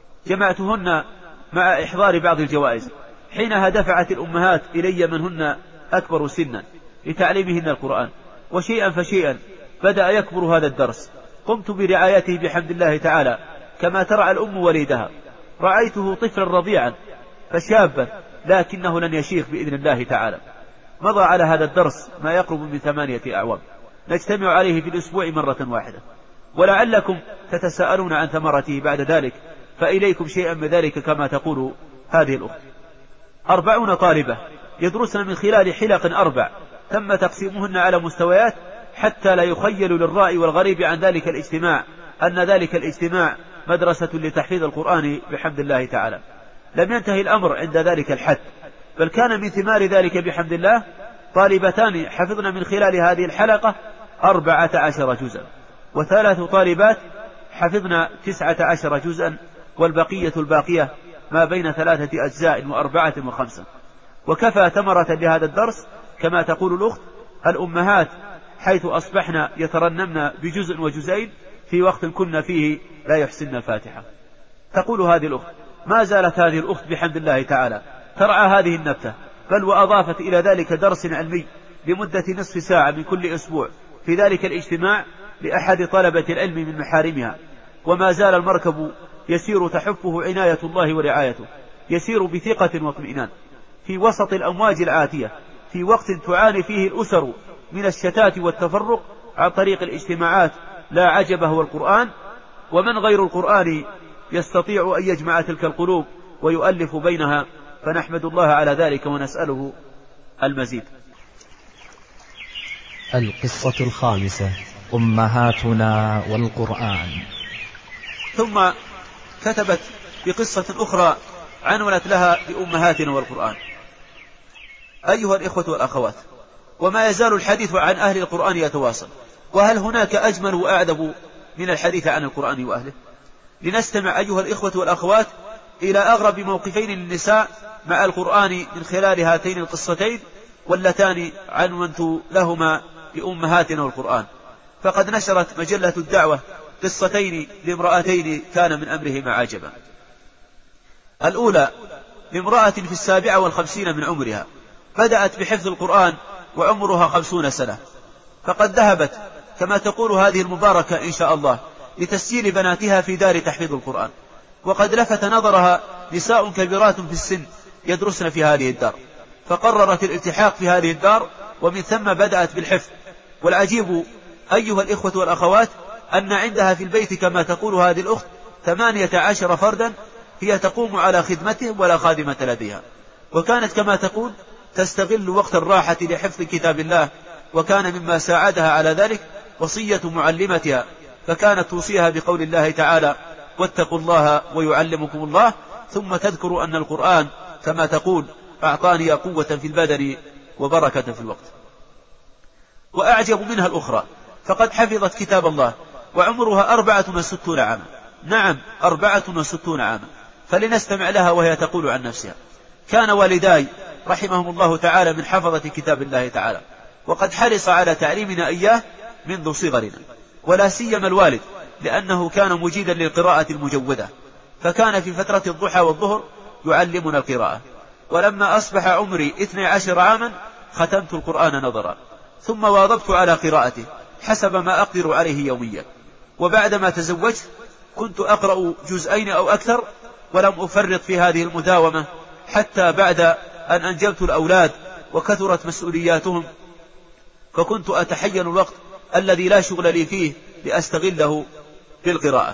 جمعتهن مع إحضار بعض الجوائز. حينها دفعت الأمهات إلي منهن أكبر سنا لتعليمهن القرآن، وشيئا فشيئا بدأ يكبر هذا الدرس. قمت برعايته بحمد الله تعالى كما ترعى الأم وليدها. رأيته طفلا رضيعا فشابا لكنه لن يشيخ بإذن الله تعالى. مضى على هذا الدرس ما يقرب من ثمانية أعوام، نجتمع عليه في الأسبوع مرة واحدة، ولعلكم تتساءلون عن ثمرته بعد ذلك، فإليكم شيئا من ذلك كما تقول هذه الأخت. أربعون طالبة يدرسن من خلال حلق أربع تم تقسيمهن على مستويات حتى لا يخيل للرائي والغريب عن ذلك الاجتماع أن ذلك الاجتماع مدرسة لتحفيظ القرآن بحمد الله تعالى. لم ينتهي الأمر عند ذلك الحد، بل كان من ثمار ذلك بحمد الله طالبتان حفظن من خلال هذه الحلقة أربعة عشر جزءا، وثلاث طالبات حفظن تسعة عشر جزءا، والبقية الباقية ما بين ثلاثة أجزاء وأربعة وخمسة. وكفى ثمرة لهذا الدرس كما تقول الأخت الأمهات، حيث أصبحنا يترنمن بجزء وجزئين في وقت كنا فيه لا يحسن الفاتحة. تقول هذه الأخت: ما زالت هذه الأخت بحمد الله تعالى ترعى هذه النبتة، بل وأضافت إلى ذلك درس علمي لمدة نصف ساعة من كل أسبوع في ذلك الاجتماع لأحد طلبة العلم من محارمها. وما زال المركب يسير تحفه عناية الله ورعايته، يسير بثقة واطمئنان في وسط الأمواج العاتية، في وقت تعاني فيه الأسر من الشتات والتفرق عن طريق الاجتماعات. لا عجب هو القرآن، ومن غير القرآن يستطيع أن يجمع تلك القلوب ويؤلف بينها، فنحمد الله على ذلك ونسأله المزيد. القصة الخامسة: أمهاتنا والقرآن. ثم كتبت بقصة أخرى عنونت لها بأمهاتنا والقرآن. أيها الإخوة والأخوات، وما يزال الحديث عن أهل القرآن يتواصل، وهل هناك أجمل وأعذب من الحديث عن القرآن وأهله؟ لنستمع أيها الإخوة والأخوات إلى أغرب موقفين للنساء مع القرآن من خلال هاتين القصتين، واللتان عنونت لهما بأمهاتنا والقرآن. فقد نشرت مجلة الدعوة قصتين لامرأتين كان من أمرهما عجبا. الأولى لامرأة في السابعة والخمسين من عمرها، بدأت بحفظ القرآن وعمرها خمسون سنة، فقد ذهبت كما تقول هذه المباركة إن شاء الله لتسجيل بناتها في دار تحفيظ القرآن. وقد لفت نظرها نساء كبيرات في السن يدرسن في هذه الدار، فقررت الالتحاق في هذه الدار، ومن ثم بدأت بالحفظ. والعجيب أيها الإخوة والأخوات أن عندها في البيت كما تقول هذه الأخت ثمانية عشر فردا هي تقوم على خدمتهم ولا خادمة لديها، وكانت كما تقول تستغل وقت الراحة لحفظ كتاب الله. وكان مما ساعدها على ذلك وصية معلمتها، فكانت توصيها بقول الله تعالى: واتقوا الله ويعلمكم الله، ثم تذكر أن القرآن كما تقول أعطاني قوة في البدن وبركة في الوقت. وأعجب منها الأخرى، فقد حفظت كتاب الله وعمرها أربعة وستون عاما، نعم أربعة وستون عاما. فلنستمع لها وهي تقول عن نفسها: كان والداي رحمهم الله تعالى من حفظة كتاب الله تعالى، وقد حرص على تعليمنا إياه منذ صغرنا، ولا سيما الوالد لأنه كان مجيدا للقراءة المجودة، فكان في فترة الضحى والظهر يعلمنا القراءة. ولما أصبح عمري اثني عشر عاما ختمت القرآن نظرا، ثم واظبت على قراءته حسب ما أقدر عليه يوميا. وبعدما تزوجت كنت أقرأ جزئين أو أكثر، ولم أفرط في هذه المداومة حتى بعد أن أنجبت الأولاد وكثرت مسؤولياتهم، فكنت أتحين الوقت الذي لا شغل لي فيه لأستغله بالقراءة.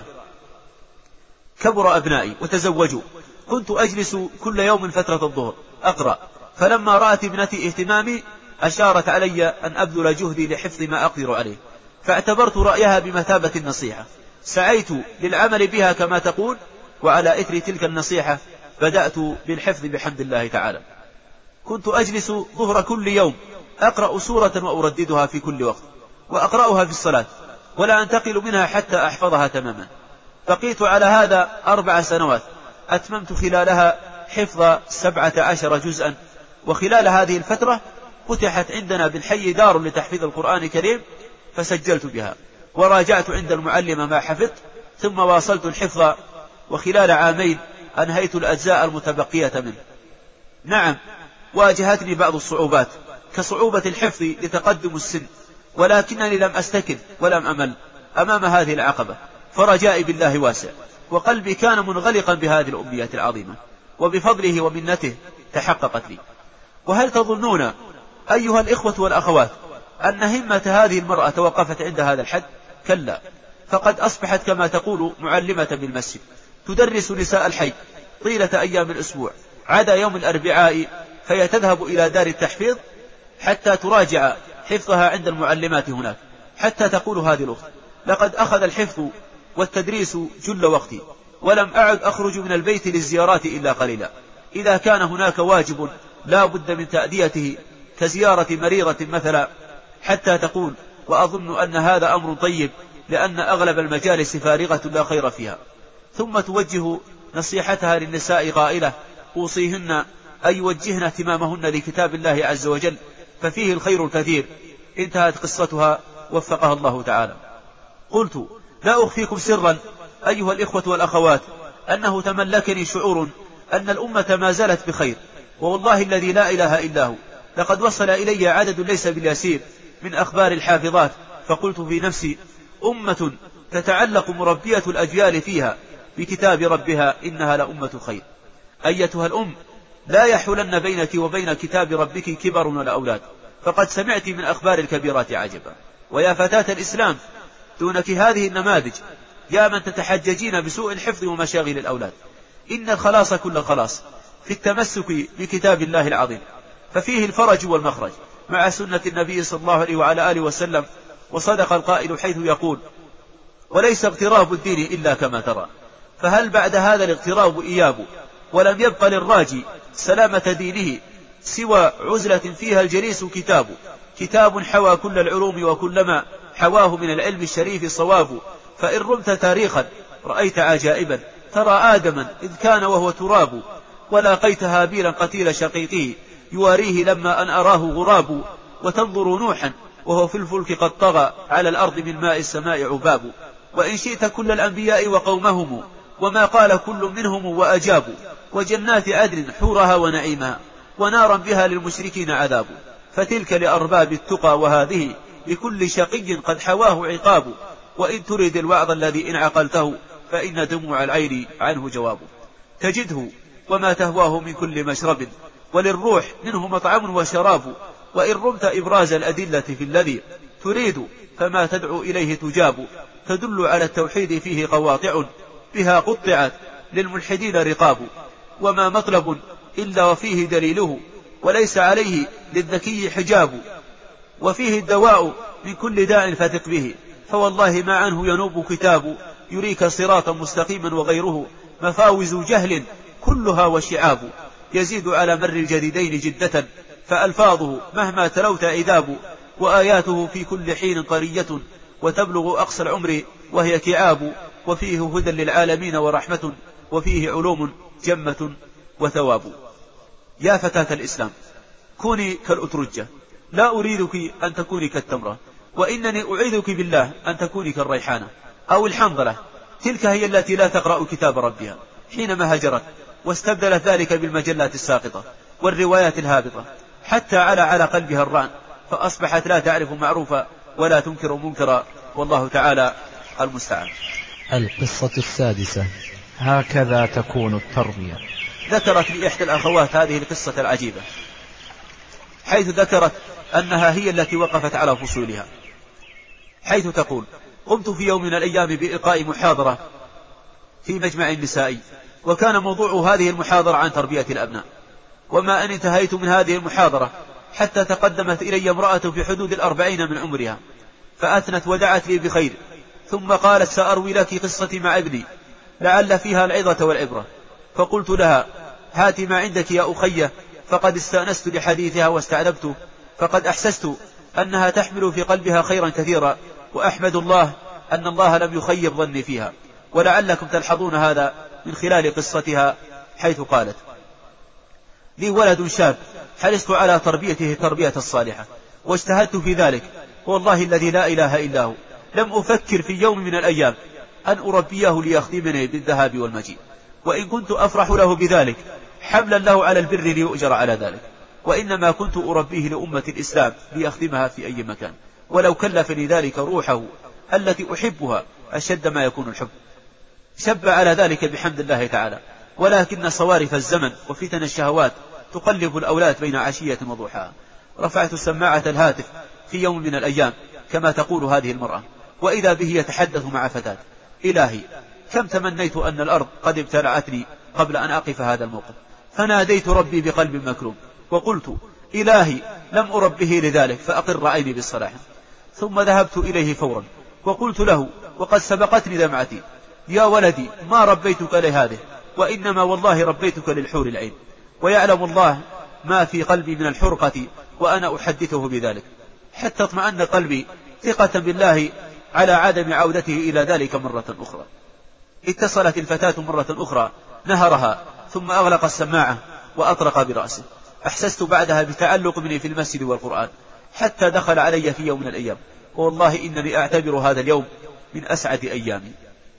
كبر أبنائي وتزوجوا، كنت أجلس كل يوم فترة الظهر أقرأ، فلما رأت ابنتي اهتمامي أشارت علي أن أبذل جهدي لحفظ ما أقدر عليه، فاعتبرت رأيها بمثابة النصيحة، سعيت للعمل بها كما تقول، وعلى إثر تلك النصيحة بدأت بالحفظ بحمد الله تعالى. كنت أجلس ظهر كل يوم أقرأ سورة وأرددها في كل وقت، وأقرأها في الصلاة ولا أنتقل منها حتى أحفظها تماما. بقيت على هذا أربع سنوات، أتممت خلالها حفظ سبعة عشر جزءا. وخلال هذه الفترة فتحت عندنا بالحي دار لتحفيظ القرآن الكريم، فسجلت بها وراجعت عند المعلم ما حفظت، ثم واصلت الحفظ، وخلال عامين أنهيت الأجزاء المتبقية منه. نعم واجهتني بعض الصعوبات كصعوبة الحفظ لتقدم السن، ولكنني لم أستكن ولم أمل أمام هذه العقبة، فرجائي بالله واسع، وقلبي كان منغلقا بهذه الأمنية العظيمة، وبفضله ومنته تحققت لي. وهل تظنون أيها الإخوة والأخوات أن همة هذه المرأة توقفت عند هذا الحد؟ كلا، فقد أصبحت كما تقول معلمة بالمسجد، تدرس نساء الحي طيلة أيام الأسبوع عدا يوم الأربعاء، فهي تذهب إلى دار التحفيظ حتى تراجع حفظها عند المعلمات هناك. حتى تقول هذه الأخت: لقد أخذ الحفظ والتدريس جل وقتي، ولم أعد أخرج من البيت للزيارات إلا قليلا، إذا كان هناك واجب لا بد من تأديته كزيارة مريضة مثلا. حتى تقول: وأظن أن هذا أمر طيب، لأن أغلب المجالس فارغة لا خير فيها. ثم توجه نصيحتها للنساء قائلة: أوصيهن أن يوجهن اهتمامهن لكتاب الله عز وجل، ففيه الخير الكثير. انتهت قصتها وفقها الله تعالى. قلت: لا أخفيكم سرا أيها الإخوة والأخوات أنه تملكني شعور أن الأمة ما زالت بخير، ووالله الذي لا إله إلا هو لقد وصل إلي عدد ليس باليسير من أخبار الحافظات، فقلت في نفسي: أمة تتعلق مربية الأجيال فيها بكتاب ربها إنها لأمة خير. أيتها الأم، لا يحولن بينك وبين كتاب ربك كبر ولا أولاد، فقد سمعت من أخبار الكبيرات عجبا. ويا فتاة الإسلام، دونك هذه النماذج، يا من تتحججين بسوء الحفظ ومشاغل الأولاد، إن الخلاص كل الخلاص في التمسك بكتاب الله العظيم، ففيه الفرج والمخرج مع سنة النبي صلى الله عليه وعلى آله وسلم. وصدق القائل حيث يقول: وليس اغتراب الدين إلا كما ترى. فهل بعد هذا الاغتراب إياب؟ ولم يبق للراجي سلامة دينه سوى عزلة فيها الجليس كتاب، كتاب حوى كل العلوم وكلما حواه من العلم الشريف صواب. فإن رمت تاريخا رأيت عجائبا، ترى آدما إذ كان وهو تراب، ولاقيت هابيلا قتيل شقيقه يواريه لما أن أراه غراب. وتنظر نوحا وهو في الفلك قد طغى على الأرض من ماء السماء عباب. وإن شئت كل الأنبياء وقومهم وما قال كل منهم وأجابوا، وجنات عدن حورها ونعيمها، ونارا بها للمشركين عذاب. فتلك لأرباب التقى، وهذه لكل شقي قد حواه عقاب. وإن تريد الوعظ الذي إن عقلته فإن دموع العين عنه جواب. تجده وما تهواه من كل مشرب، وللروح منه مطعم وشراب. وإن رمت إبراز الأدلة في الذي تريد فما تدعو إليه تجاب. تدل على التوحيد فيه قواطع، بها قطعت للملحدين رقاب. وما مطلب إلا وفيه دليله، وليس عليه للذكي حجاب. وفيه الدواء من كل داء فثق به، فوالله ما عنه ينوب كتاب. يريك صراطا مستقيما وغيره مفاوز جهل كلها وشعاب. يزيد على مر الجديدين جدة، فألفاظه مهما تلوت عذاب. وآياته في كل حين طرية، وتبلغ أقصى العمر وهي كعاب. وفيه هدى للعالمين ورحمة، وفيه علوم جمة وثواب. يا فتاة الإسلام كوني كالأترجة، لا أريدك أن تكوني كالتمرة، وإنني أعيذك بالله أن تكوني كالريحانة أو الحنظلة. تلك هي التي لا تقرأ كتاب ربها حينما هجرت، واستبدلت ذلك بالمجلات الساقطة والروايات الهابطة، حتى على على قلبها الران، فأصبحت لا تعرف معروفا ولا تنكر منكرا، والله تعالى المستعان. القصة السادسة. هكذا تكون التربية. ذكرت لي إحدى الأخوات هذه القصة العجيبة، حيث ذكرت أنها هي التي وقفت على فصولها، حيث تقول: قمت في يوم من الأيام بإلقاء محاضرة في مجمع نسائي، وكان موضوع هذه المحاضرة عن تربية الأبناء. وما أن انتهيت من هذه المحاضرة حتى تقدمت إلي امرأة في حدود الأربعين من عمرها، فأثنت ودعت لي بخير، ثم قالت: سأروي لك قصتي مع ابني لعل فيها العظة والعبرة. فقلت لها: هاتي ما عندك يا أخي، فقد استأنست لحديثها واستعذبت، فقد أحسست أنها تحمل في قلبها خيرا كثيرا، وأحمد الله أن الله لم يخيب ظني فيها. ولعلكم تلحظون هذا من خلال قصتها، حيث قالت: لي ولد شاب حرصت على تربيته التربية الصالحة، واجتهدت في ذلك، والله الذي لا إله إلا هو لم أفكر في يوم من الأيام أن أربيه ليخدمني بالذهاب والمجيء، وإن كنت أفرح له بذلك حملا له على البر ليؤجر على ذلك، وإنما كنت أربيه لأمة الإسلام ليخدمها في أي مكان، ولو كلفني ذلك روحه التي أحبها أشد ما يكون الحب. شب على ذلك بحمد الله تعالى، ولكن صوارف الزمن وفتن الشهوات تقلب الأولاد بين عشية وضحاها. رفعت سماعة الهاتف في يوم من الأيام كما تقول هذه المرأة، وإذا به يتحدث مع فتاة: إلهي كم تمنيت أن الأرض قد ابتلعتني قبل أن أقف هذا الموقف، فناديت ربي بقلب مكروم وقلت: إلهي لم أربه لذلك فأقر عيني بالصلاح. ثم ذهبت إليه فورا وقلت له وقد سبقتني دمعتي: يا ولدي ما ربيتك لهذه، وإنما والله ربيتك للحور العين، ويعلم الله ما في قلبي من الحرقة وأنا أحدثه بذلك، حتى اطمأن قلبي ثقة بالله على عدم عودته إلى ذلك مرة أخرى. اتصلت الفتاة مرة أخرى، نهرها ثم أغلق السماعة وأطرق برأسه. أحسست بعدها بتعلق مني في المسجد والقرآن، حتى دخل علي في يوم من الأيام، والله إنني أعتبر هذا اليوم من أسعد أيامي.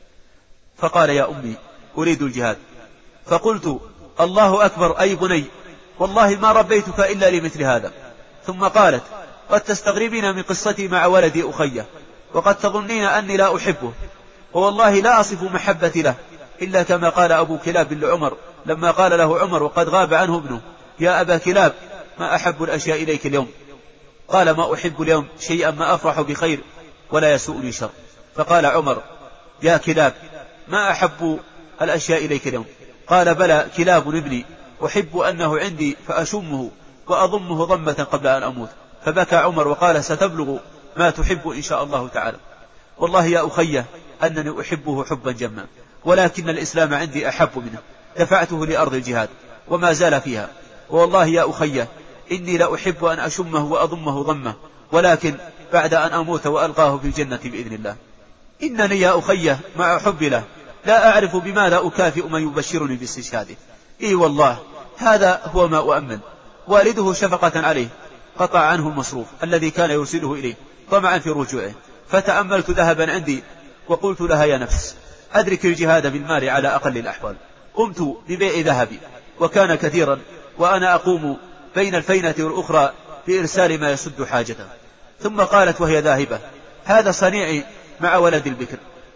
فقال: يا أمي أريد الجهاد. فقلت: الله أكبر أي بني، والله ما ربيتك إلا لمثل هذا. ثم قالت: قد تستغربين من قصتي مع ولدي أخيه، وقد تظنين أني لا أحبه، ووالله لا أصف محبتي له إلا كما قال أبو كلاب لعمر لما قال له عمر وقد غاب عنه ابنه: يا أبا كلاب ما أحب الأشياء إليك اليوم؟ قال: ما أحب اليوم شيئا ما أفرح بخير ولا يسوءني شر. فقال عمر: يا كلاب ما أحب الأشياء إليك اليوم؟ قال: بلى كلاب ابني أحب أنه عندي فأشمه وأضمه ضمة قبل أن أموت. فبكى عمر وقال: ستبلغ ما تحب إن شاء الله تعالى. والله يا أخي أنني أحبه حبا جما، ولكن الإسلام عندي أحب منه، دفعته لأرض الجهاد وما زال فيها. والله يا أخي إني لا أحب أن أشمه وأضمه ضمه، ولكن بعد أن أموت وألقاه في الجنة بإذن الله. إنني يا أخي مع حب له لا أعرف بماذا أكافئ من يبشرني باستشهاده. إي والله هذا هو ما أؤمن. والده شفقة عليه قطع عنه المصروف الذي كان يرسله إليه طمعا في رجوعه، فتأملت ذهبا عندي وقلت لها: يا نفس أدرك الجهاد بالمال على أقل الأحوال. قمت ببيع ذهبي وكان كثيرا، وأنا أقوم بين الفينة والأخرى بإرسال ما يسد حاجته. ثم قالت وهي ذاهبة: هذا صنيعي مع ولد البكر،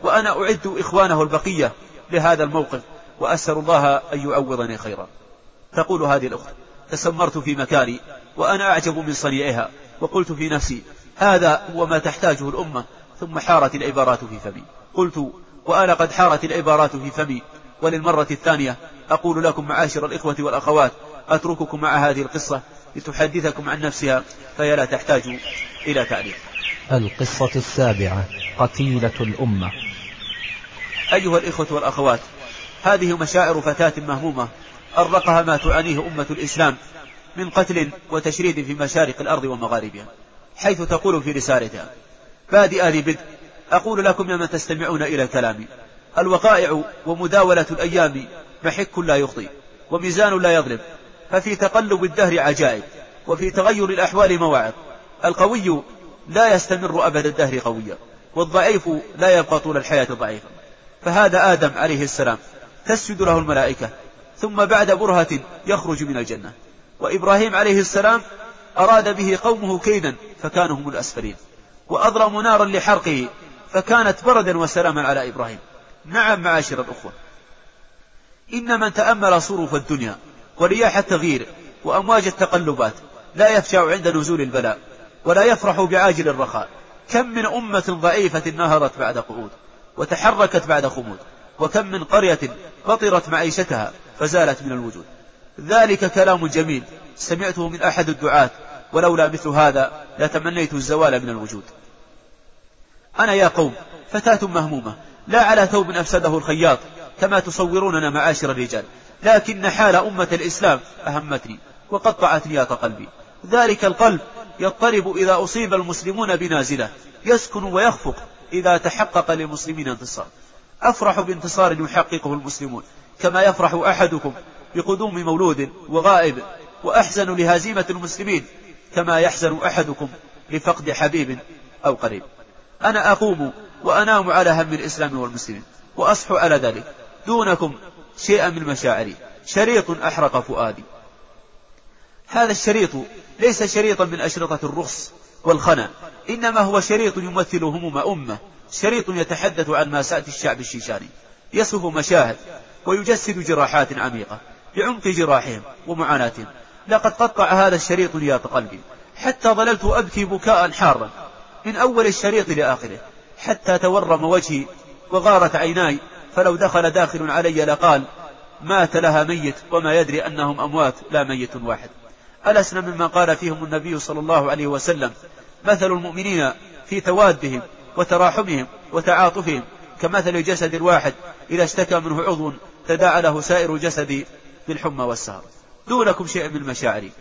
وأنا أعد إخوانه البقية لهذا الموقف، وأسأل الله أن يعوضني خيرا. تقول هذه الأخت: تسمرت في مكاني وأنا أعجب من صنيعها، وقلت في نفسي هذا هو ما تحتاجه الأمة، ثم حارت العبارات في فمي. قلت وأنا قد حارت العبارات في فمي، وللمرة الثانية أقول لكم معاشر الإخوة والأخوات: أترككم مع هذه القصة لتحدثكم عن نفسها، فهي لا تحتاج إلى تعليق. القصة السابعة: قتيلة الأمة. أيها الإخوة والأخوات، هذه مشاعر فتاة مهمومة أرقها ما تعانيه أمة الإسلام من قتل وتشريد في مشارق الأرض ومغاربها، حيث تقول في رسالتها: بادئ ذي بدء أقول لكم يا من تستمعون إلى كلامي: الوقائع ومداولة الأيام محك لا يخطي، وميزان لا يظلم، ففي تقلب الدهر عجائب، وفي تغير الأحوال مواعظ. القوي لا يستمر أبد الدهر قويا، والضعيف لا يبقى طول الحياة ضعيفا. فهذا آدم عليه السلام تسجد له الملائكة، ثم بعد برهة يخرج من الجنة. وإبراهيم عليه السلام أراد به قومه كيدا فكانوا هم الأسفلين، وأضرموا نارا لحرقه فكانت بردا وسلاما على إبراهيم. نعم معاشر الأخوة، إن من تأمل صروف الدنيا ورياح التغيير وأمواج التقلبات لا يفشع عند نزول البلاء، ولا يفرح بعاجل الرخاء. كم من أمة ضعيفة نهضت بعد قعود، وتحركت بعد خمود، وكم من قرية بطرت معيشتها فزالت من الوجود. ذلك كلام جميل سمعته من أحد الدعاة، ولولا مثل هذا لتمنيت الزوال من الوجود. أنا يا قوم فتاة مهمومة، لا على ثوب أفسده الخياط كما تصوروننا معاشر الرجال، لكن حال أمة الإسلام أهمتني وقطعت نياط قلبي. ذلك القلب يضطرب إذا أصيب المسلمون بنازلة، يسكن ويخفق إذا تحقق للمسلمين انتصار. أفرح بانتصار يحققه المسلمون كما يفرح أحدكم بقدوم مولود وغائب، وأحزن لهزيمة المسلمين كما يحزن أحدكم لفقد حبيب أو قريب. أنا أقوم وأنام على هم الإسلام والمسلمين، وأصحو على ذلك دونكم شيئا من مشاعري. شريط أحرق فؤادي. هذا الشريط ليس شريطا من أشرطة الرخص والخنا، إنما هو شريط يمثل هموم أمة، شريط يتحدث عن مأساة الشعب الشيشاني، يصف مشاهد ويجسد جراحات عميقة بعمق جراحهم ومعاناتهم. لقد قطع هذا الشريط نياط قلبي، حتى ظللت أبكي بكاء حارا من أول الشريط لآخره، حتى تورم وجهي وغارت عيناي، فلو دخل داخل علي لقال: مات لها ميت وما يدري أنهم أموات لا ميت واحد. ألسنا ممن قال فيهم النبي صلى الله عليه وسلم: مثل المؤمنين في توادهم وتراحمهم وتعاطفهم كمثل الجسد الواحد إذا اشتكى منه عضو تداعى له سائر الجسد بالحمى والسهر. دونكم شيء من مشاعري.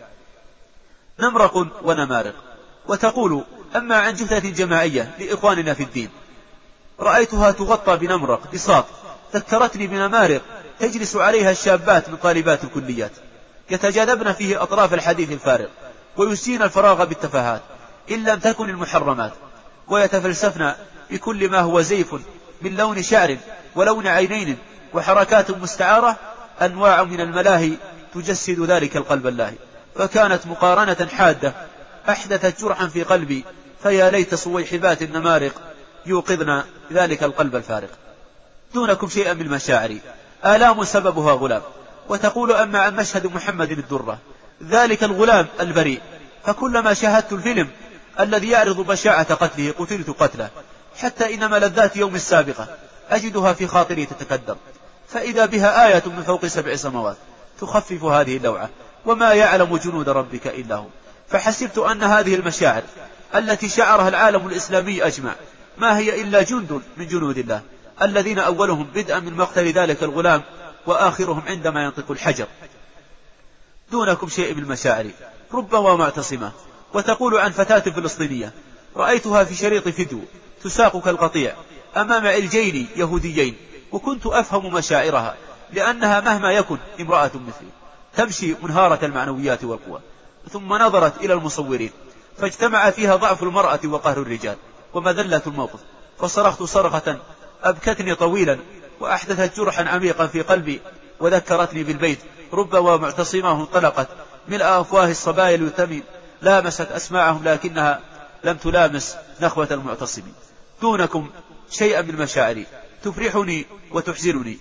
نمرق ونمارق. وتقول: أما عن جثة جماعية لإخواننا في الدين رأيتها تغطى بنمرق بساط، ذكرتني بنمارق تجلس عليها الشابات من طالبات الكليات، يتجاذبن فيه أطراف الحديث الفارغ، ويسين الفراغ بالتفاهات إن لم تكن المحرمات، ويتفلسفن بكل ما هو زيف من لون شعر ولون عينين وحركات مستعارة، أنواع من الملاهي تجسد ذلك القلب اللاهي. فكانت مقارنة حادة أحدثت جرحا في قلبي، فيا ليت صويحبات النمارق يوقظن ذلك القلب الفارق. دونكم شيئا من مشاعري. آلام سببها غلام. وتقول: أما عن مشهد محمد الدرة، ذلك الغلام البريء، فكلما شاهدت الفيلم الذي يعرض بشاعة قتله قتلت قتله، حتى إن ملذات يوم السابقة أجدها في خاطري تتكدر، فإذا بها آية من فوق سبع سماوات تخفف هذه اللوعة، وما يعلم جنود ربك إلا هو. فحسبت أن هذه المشاعر التي شعرها العالم الإسلامي أجمع ما هي إلا جند من جنود الله، الذين أولهم بدءا من مقتل ذلك الغلام، وآخرهم عندما ينطق الحجر. دونكم شيء من مشاعري. ربما معتصمة. وتقول عن فتاة فلسطينية: رأيتها في شريط فيديو تساق كالقطيع أمام علجين يهوديين، وكنت أفهم مشاعرها، لأنها مهما يكن امرأة مثلي تمشي منهارة المعنويات والقوى. ثم نظرت إلى المصورين فاجتمع فيها ضعف المرأة وقهر الرجال ومذلة الموقف، فصرخت صرخة أبكتني طويلا وأحدثت جرحا عميقا في قلبي، وذكرتني بالبيت: ربما معتصماه انطلقت ملء أفواه الصبايا اليتم، لامست أسماعهم لكنها لم تلامس نخوة المعتصمين. دونكم شيئا من مشاعري تفرحني وتحزنني.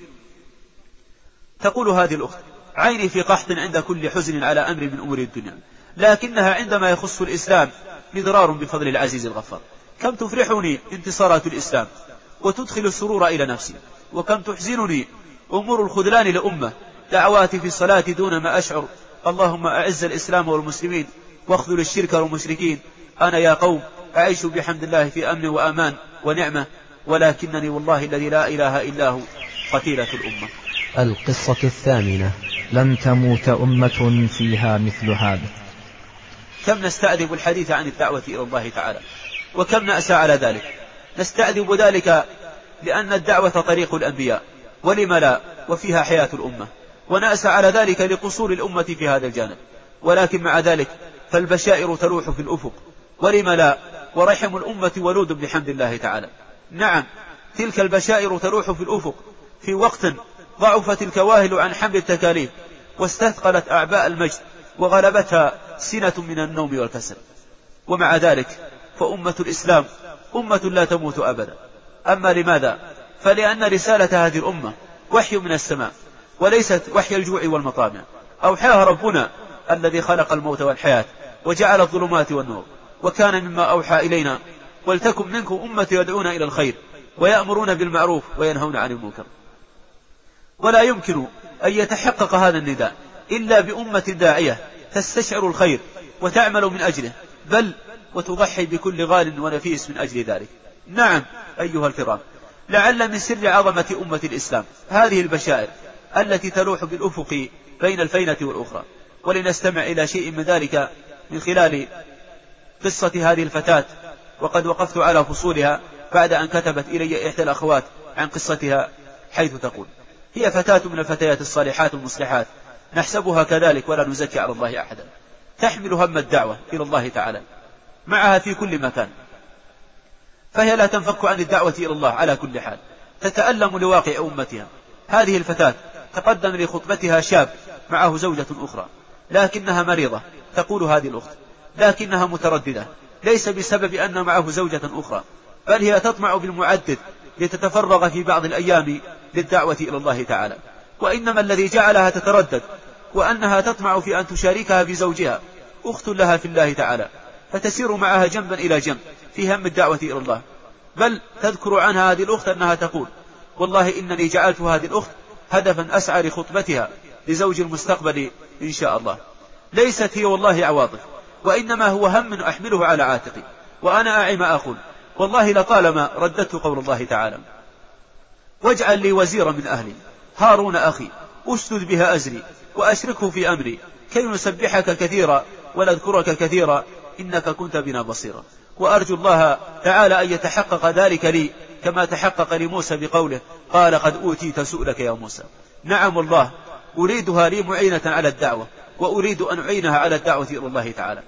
تقول هذه الأخت: عيني في قحط عند كل حزن على أمر من أمور الدنيا، لكنها عندما يخص الإسلام مضرار بفضل العزيز الغفار. كم تفرحني انتصارات الإسلام وتدخل السرور إلى نفسي، وكم تحزنني أمور الخذلان لأمة، دعواتي في الصلاة دون ما أشعر: اللهم أعز الإسلام والمسلمين واخذل الشرك والمشركين. أنا يا قوم أعيش بحمد الله في أمن وأمان ونعمة، ولكنني والله الذي لا إله إلا هو قتيلة الأمة. القصة الثامنة: لن تموت أمة فيها مثل هذا. كم نستأذب الحديث عن الدعوة إلى الله تعالى، وكم نأسى على ذلك. نستأذب ذلك لأن الدعوة طريق الأنبياء، ولم لا، وفيها حياة الأمة، ونأسى على ذلك لقصور الأمة في هذا الجانب. ولكن مع ذلك فالبشائر تلوح في الأفق، ولم لا، ورحم الأمة ولود بحمد الله تعالى. نعم، تلك البشائر تلوح في الأفق في وقت ضعفت الكواهل عن حمل التكاليف، واستثقلت أعباء المجد، وغلبتها سنة من النوم والكسل. ومع ذلك فأمة الإسلام أمة لا تموت أبدا. أما لماذا؟ فلأن رسالة هذه الأمة وحي من السماء، وليست وحي الجوع والمطامع. أوحاها ربنا الذي خلق الموت والحياة وجعل الظلمات والنور، وكان مما أوحى إلينا: ولتكن منكم أمة يدعون إلى الخير ويأمرون بالمعروف وينهون عن المنكر. ولا يمكن أن يتحقق هذا النداء إلا بأمة داعية تستشعر الخير وتعمل من أجله، بل وتضحي بكل غال ونفيس من أجل ذلك. نعم أيها الكرام، لعل من سر عظمة أمة الإسلام هذه البشائر التي تلوح بالأفق بين الفينة والأخرى. ولنستمع إلى شيء من ذلك من خلال قصة هذه الفتاة، وقد وقفت على فصولها بعد أن كتبت إلي إحدى الأخوات عن قصتها، حيث تقول: هي فتاة من الفتيات الصالحات المصلحات، نحسبها كذلك ولا نزكي على الله أحدا، تحمل هم الدعوة إلى الله تعالى معها في كل مكان، فهي لا تنفك عن الدعوة إلى الله على كل حال، تتألم لواقع أمتها. هذه الفتاة تقدم لخطبتها شاب معه زوجة أخرى، لكنها مريضة. تقول هذه الأخت: لكنها مترددة، ليس بسبب أن معه زوجة أخرى، بل هي تطمع بالمعدد لتتفرغ في بعض الأيام للدعوة إلى الله تعالى. وإنما الذي جعلها تتردد وأنها تطمع في أن تشاركها بزوجها أخت لها في الله تعالى، فتسير معها جنبا إلى جنب في هم الدعوة إلى الله. بل تذكر عنها هذه الأخت أنها تقول: والله إنني جعلت هذه الأخت هدفا أسعى لخطبتها لزوج المستقبل إن شاء الله. ليست هي والله عواطف، وإنما هو هم أحمله على عاتقي، وأنا أعي ما أقول. والله لطالما رددت قول الله تعالى: واجعل لي وزيرا من أهلي هارون أخي أشدد بها أزري وأشركه في أمري كي نسبحك كثيرا ونذكرك كثيرا إنك كنت بنا بصيرا. وأرجو الله تعالى أن يتحقق ذلك لي كما تحقق لموسى بقوله: قال قد أوتيت سؤلك يا موسى. نعم والله أريدها لي معينة على الدعوة، وأريد أن أعينها على الدعوة إلى الله تعالى.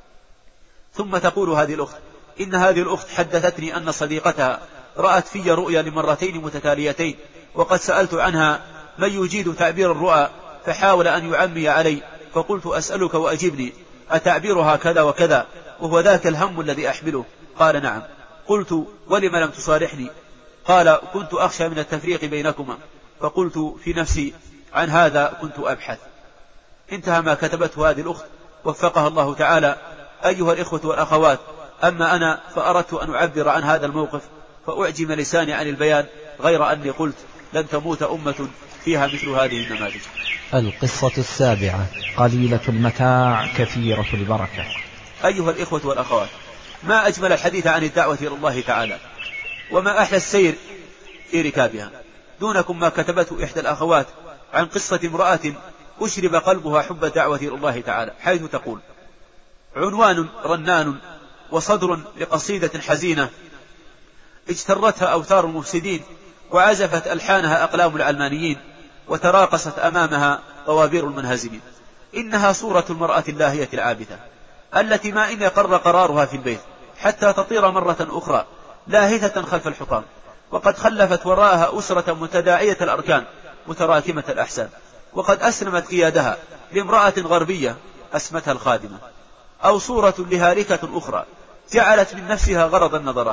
ثم تقول هذه الأخت: إن هذه الأخت حدثتني أن صديقتها رأت في رؤيا لمرتين متتاليتين، وقد سألت عنها من يجيد تعبير الرؤى فحاول أن يعمي علي، فقلت: أسألك وأجبني، أتعبيرها كذا وكذا وهو ذاك الهم الذي أحمله؟ قال: نعم. قلت: ولم لم تصارحني؟ قال: كنت أخشى من التفريق بينكما، فقلت في نفسي عن هذا كنت أبحث. انتهى ما كتبته هذه الأخت وفقها الله تعالى. أيها الإخوة والأخوات، أما أنا فأردت أن أعبر عن هذا الموقف فأعجم لساني عن البيان، غير أني قلت: لن تموت أمة فيها مثل هذه النماذج. القصة السابعة: قليلة المتاع كثيرة البركة. أيها الإخوة والأخوات، ما أجمل الحديث عن الدعوة إلى الله تعالى، وما أحلى السير في ركابها. دونكم ما كتبته إحدى الأخوات عن قصة امرأة أشرب قلبها حب الدعوة إلى الله تعالى، حيث تقول: عنوان رنان وصدر لقصيدة حزينة اجترتها أوتار المفسدين، وعزفت ألحانها أقلام العلمانيين، وتراقصت أمامها طوابير المنهزمين. إنها صورة المرأة اللاهية العابثة التي ما إن يقر قرارها في البيت حتى تطير مرة أخرى لاهثة خلف الحطام، وقد خلفت وراءها أسرة متداعية الأركان متراكمة الأحسان، وقد أسلمت قيادها لامرأة غربية أسمتها الخادمة. أو صورة لهالكة أخرى جعلت من نفسها غرض النظرات،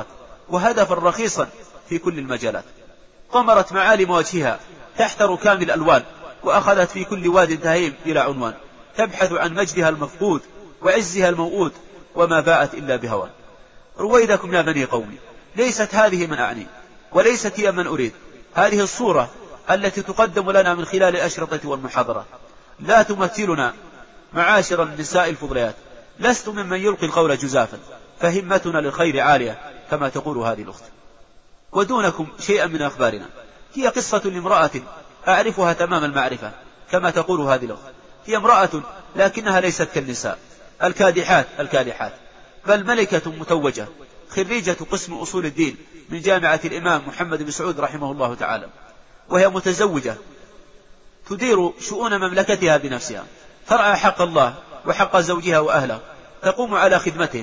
وهدفا رخيصا في كل المجالات. طمرت معالم وجهها تحت ركام الألوان، وأخذت في كل واد تهيم إلى عنوان، تبحث عن مجدها المفقود وعزها الموؤود، وما باءت إلا بهوان. رويدكم يا بني قومي، ليست هذه من أعني، وليست هي من أريد. هذه الصورة التي تقدم لنا من خلال الأشرطة والمحاضرة لا تمثلنا معاشر النساء الفضليات. لست ممن يلقي القول جزافا، فهمتنا للخير عالية كما تقول هذه الأخت. ودونكم شيئا من أخبارنا. هي قصة لامرأة أعرفها تمام المعرفة كما تقول هذه الأخت. هي امرأة لكنها ليست كالنساء الكادحات الكالحات، بل ملكة متوجة، خريجة قسم أصول الدين من جامعة الإمام محمد بن سعود رحمه الله تعالى، وهي متزوجة تدير شؤون مملكتها بنفسها، ترعى حق الله وحق زوجها وأهله، تقوم على خدمتهم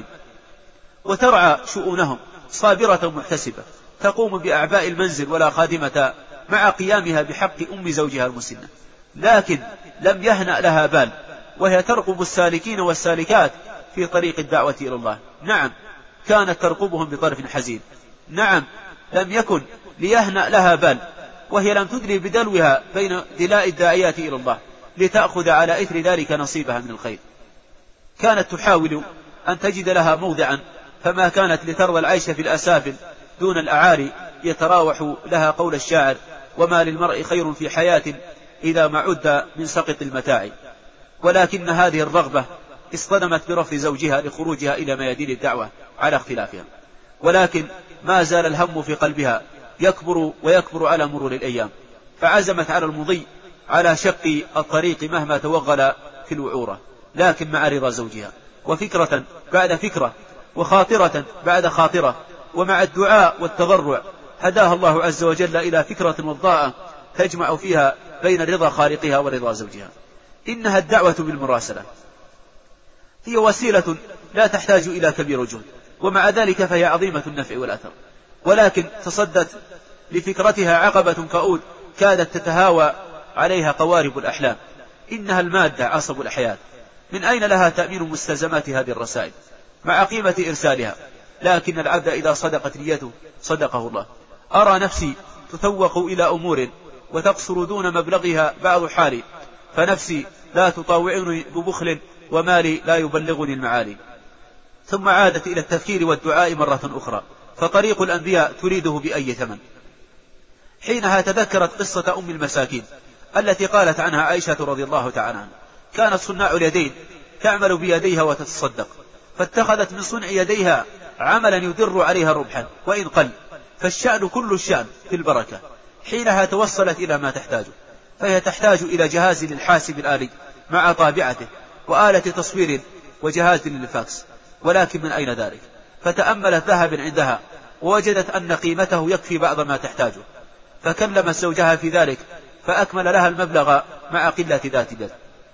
وترعى شؤونهم، صابرة محتسبة، تقوم بأعباء المنزل ولا خادمة مع قيامها بحق أم زوجها المسنة. لكن لم يهنأ لها بال، وهي ترقب السالكين والسالكات في طريق الدعوة إلى الله. نعم، كانت ترقبهم بطرف حزين. نعم، لم يكن ليهنأ لها بال، وهي لم تدري بدلوها بين دلاء الداعيات إلى الله لتأخذ على إثر ذلك نصيبها من الخير. كانت تحاول أن تجد لها موضعا، فما كانت لترضى العيش في الأسافل دون الأعالي. يتراوح لها قول الشاعر: وما للمرء خير في حياة إذا ما عد من سقط المتاع. ولكن هذه الرغبة اصطدمت برفض زوجها لخروجها إلى ميادين الدعوة على اختلافها، ولكن ما زال الهم في قلبها يكبر ويكبر على مرور الأيام، فعزمت على المضي على شق الطريق مهما توغل في الوعورة، لكن مع رضا زوجها، وفكرة بعد فكرة، وخاطرة بعد خاطرة، ومع الدعاء والتضرع هداها الله عز وجل إلى فكرة وضاءة تجمع فيها بين رضا خالقها ورضا زوجها. إنها الدعوة بالمراسلة، هي وسيلة لا تحتاج إلى كبير جهد، ومع ذلك فهي عظيمة النفع والأثر، ولكن تصدت لفكرتها عقبة كؤود كادت تتهاوى عليها قوارب الأحلام. إنها المادة عصب الأحياء. من أين لها تأمين مستلزمات هذه الرسائل مع قيمة إرسالها؟ لكن العبد إذا صدقت نيته صدقه الله. أرى نفسي تثوق إلى أمور وتقصر دون مبلغها بعض حالي، فنفسي لا تطاوعني ببخل، ومالي لا يبلغني المعالي. ثم عادت إلى التفكير والدعاء مرة أخرى، فطريق الأنبياء تريده بأي ثمن. حينها تذكرت قصة أم المساكين التي قالت عنها عائشة رضي الله تعالى عنها: كانت صناع اليدين تعمل بيديها وتتصدق، فاتخذت من صنع يديها عملا يدر عليها ربحا وإن قل، فالشأن كل الشأن في البركة. حينها توصلت إلى ما تحتاجه، فهي تحتاج إلى جهاز للحاسب الآلي مع طابعته، وآلة تصوير، وجهاز للفاكس، ولكن من أين ذلك؟ فتأملت ذهب عندها ووجدت أن قيمته يكفي بعض ما تحتاجه، فكلمت زوجها في ذلك فأكمل لها المبلغ مع قلة ذات يد.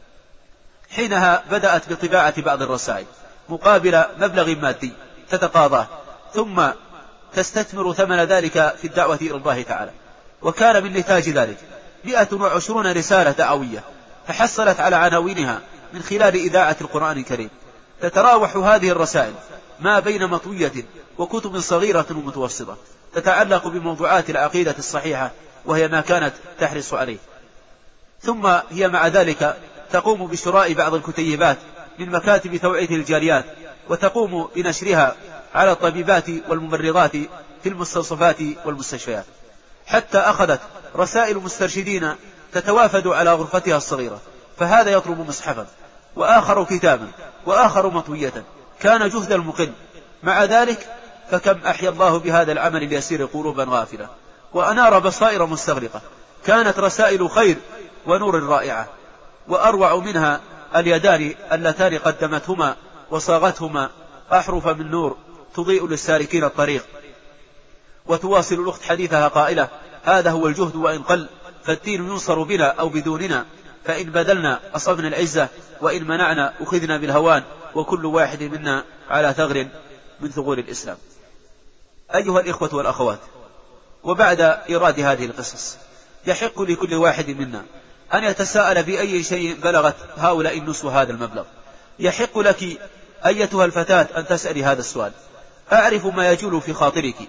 حينها بدأت بطباعة بعض الرسائل مقابل مبلغ مادي تتقاضاه، ثم تستثمر ثمن ذلك في الدعوة إلى الله تعالى. وكان من نتاج ذلك مئة وعشرون رسالة دعوية تحصلت على عناوينها من خلال إذاعة القرآن الكريم. تتراوح هذه الرسائل ما بين مطوية وكتب صغيرة ومتوسطة تتعلق بموضوعات العقيدة الصحيحة، وهي ما كانت تحرص عليه. ثم هي مع ذلك تقوم بشراء بعض الكتيبات من مكاتب توعية الجاليات، وتقوم بنشرها على الطبيبات والممرضات في المستوصفات والمستشفيات، حتى أخذت رسائل مسترشدين تتوافد على غرفتها الصغيرة، فهذا يطلب مصحفا، وآخر كتابا، وآخر مطوية. كان جهد المقل، مع ذلك فكم أحيا الله بهذا العمل اليسير قلوبا غافلة، وأنار بصائر مستغرقة. كانت رسائل خير ونور رائعة، وأروع منها اليدان اللتان قدمتهما وصاغتهما أحرف من نور تضيء للسالكين الطريق. وتواصل الأخت حديثها قائلة: هذا هو الجهد وإن قل، فالدين ينصر بنا أو بدوننا، فإن بذلنا أصبنا العزة، وإن منعنا أخذنا بالهوان، وكل واحد منا على ثغر من ثغور الإسلام. أيها الإخوة والأخوات، وبعد إيراد هذه القصص يحق لكل واحد منا أن يتساءل بأي شيء بلغت هؤلاء النسوة هذا المبلغ. يحق لك أيتها الفتاة أن تسألي هذا السؤال. أعرف ما يجول في خاطرك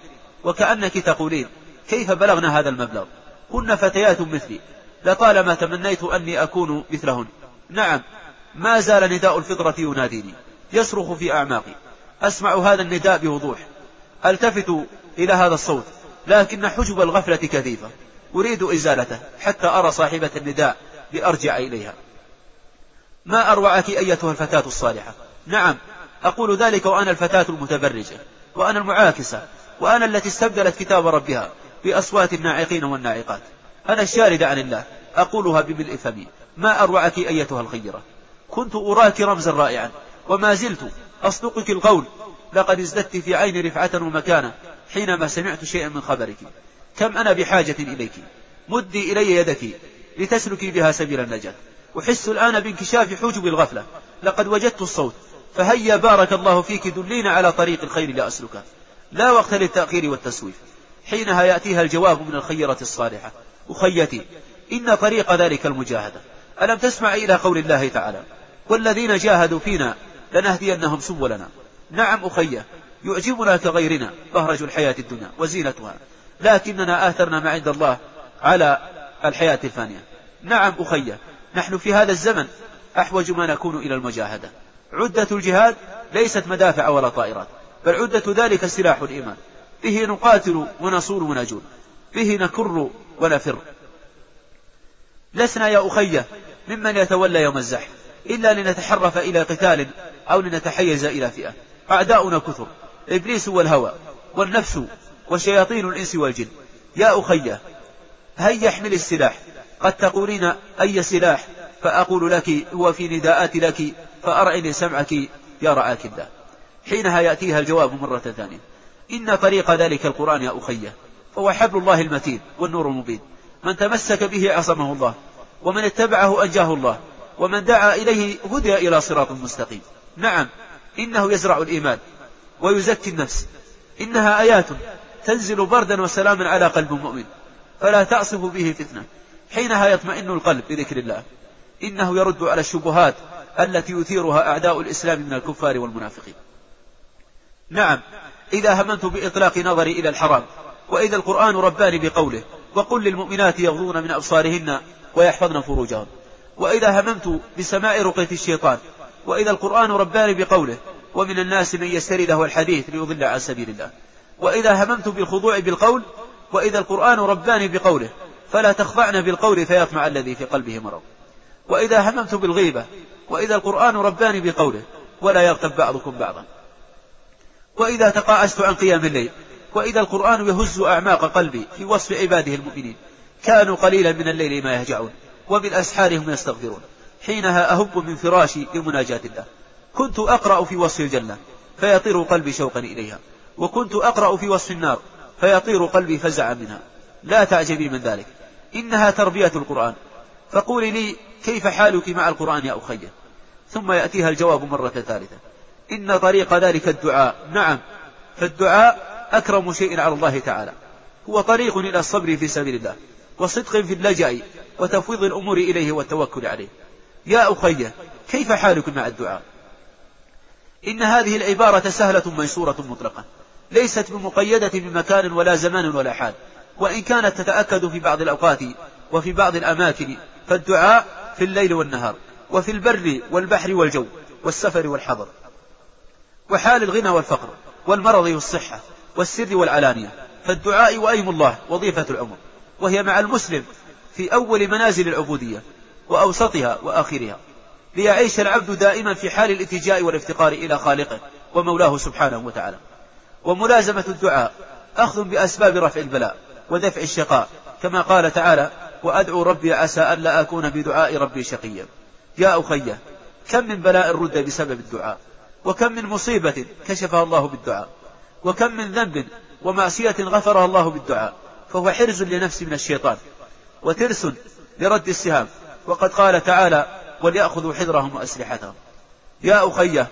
وكأنك تقولين كيف بلغنا هذا المبلغ؟ كن فتيات مثلي لطالما تمنيت أني أكون مثلهن. نعم، ما زال نداء الفطرة يناديني يصرخ في أعماقي، أسمع هذا النداء بوضوح، التفت إلى هذا الصوت، لكن حجب الغفلة كثيفة، أريد إزالته حتى أرى صاحبة النداء لأرجع إليها. ما أروعك أيتها الفتاة الصالحة. نعم، أقول ذلك وأنا الفتاة المتبرجة، وأنا المعاكسة، وأنا التي استبدلت كتاب ربها بأصوات الناعقين والناعقات. أنا الشاردة عن الله، أقولها بملء فمي. ما أروعك أيتها الخيرة. كنت أراك رمزا رائعا، وما زلت أصدقك القول، لقد ازددت في عيني رفعة ومكانة حينما سمعت شيئا من خبرك. كم أنا بحاجة إليك، مدي إلي يدك لتسلكي بها سبيل النجاة. أحس الآن بانكشاف حجب الغفلة، لقد وجدت الصوت، فهيا بارك الله فيك دلينا على طريق الخير لأسلكه. لا وقت للتأخير والتسويف، حينها يأتيها الجواب من الخيرة الصالحة: أخيتي، إن طريق ذلك المجاهدة. ألم تسمع إلى قول الله تعالى: والذين جاهدوا فينا لنهدينهم سبلنا. نعم أخية، يعجبنا كغيرنا بهرج الحياة الدنيا وزينتها، لكننا آثرنا ما عند الله على الحياة الفانية. نعم أخية، نحن في هذا الزمن أحوج ما نكون إلى المجاهدة. عدة الجهاد ليست مدافع ولا طائرات، بل عدة ذلك سلاح الإيمان، به نقاتل ونصول ونجول، به نكر ونفر. لسنا يا أخية ممن يتولى يوم الزحف إلا لنتحرف إلى قتال أو لنتحيز إلى فئة. أعداؤنا كثر، إبليس والهوى والنفس وشياطين الإنس والجن. يا أخية، هيا احمل السلاح. قد تقولين أي سلاح، فأقول لك هو في نداءات لك، فأرعني سمعك يا رعاك الله. حينها يأتيها الجواب مرة ثانية: إن طريق ذلك القرآن يا أخية فهو حبل الله المتين والنور المبين، من تمسك به عصمه الله، ومن اتبعه أنجاه الله، ومن دعا إليه هدي إلى صراط مستقيم. نعم، إنه يزرع الإيمان ويزكي النفس، إنها آيات تنزل بردا وسلاما على قلب مؤمن، فلا تعصف به فتنة. حينها يطمئن القلب بذكر الله، إنه يرد على الشبهات التي يثيرها أعداء الإسلام من الكفار والمنافقين. نعم، إذا هممت بإطلاق نظري إلى الحرام، وإذا القرآن رباني بقوله: وقل للمؤمنات يغضون من أبصارهن ويحفظن فروجهن، وإذا هممت بسماع رقية الشيطان، وإذا القرآن رباني بقوله: ومن الناس من يشتري له الحديث ليضل عن سبيل الله، وإذا هممت بالخضوع بالقول، وإذا القرآن رباني بقوله: فلا تخضعن بالقول فيطمع الذي في قلبه مرض، وإذا هممت بالغيبة، وإذا القرآن رباني بقوله: ولا يغتب بعضكم بعضا، وإذا تقاعست عن قيام الليل، وإذا القرآن يهز أعماق قلبي في وصف عباده المؤمنين: كانوا قليلا من الليل ما يهجعون وبالأسحار هم يستغفرون. حينها أهب من فراشي لمناجاة الله. كنت أقرأ في وصف الجنة فيطير قلبي شوقا إليها، وكنت أقرأ في وصف النار فيطير قلبي فزعا منها. لا تعجبي من ذلك، إنها تربية القرآن. فقولي لي كيف حالك مع القرآن يا أخي؟ ثم يأتيها الجواب مرة ثالثة: إن طريق ذلك الدعاء. نعم، فالدعاء أكرم شيء على الله تعالى، هو طريق إلى الصبر في سبيل الله، وصدق في اللجأ وتفويض الأمور إليه والتوكل عليه. يا أخي، كيف حالك مع الدعاء؟ إن هذه العبارة سهلة ميسورة مطلقة، ليست بمقيدة بمكان ولا زمان ولا حال، وإن كانت تتأكد في بعض الأوقات وفي بعض الأماكن، فالدعاء في الليل والنهار، وفي البر والبحر والجو والسفر والحضر، وحال الغنى والفقر والمرض والصحة والسر والعلانية. فالدعاء وأيم الله وظيفة العمر، وهي مع المسلم في أول منازل العبودية وأوسطها وآخرها، ليعيش العبد دائما في حال الالتجاء والافتقار إلى خالقه ومولاه سبحانه وتعالى. وملازمة الدعاء أخذ بأسباب رفع البلاء ودفع الشقاء، كما قال تعالى: وأدعو ربي عسى ألا أكون بدعاء ربي شقيا. يا أخي، كم من بلاء رد بسبب الدعاء، وكم من مصيبة كشفها الله بالدعاء، وكم من ذنب ومعصية غفرها الله بالدعاء. فهو حرز لنفس من الشيطان وترس لرد السهام، وقد قال تعالى: وليأخذوا حذرهم وأسلحتهم. يا أخي،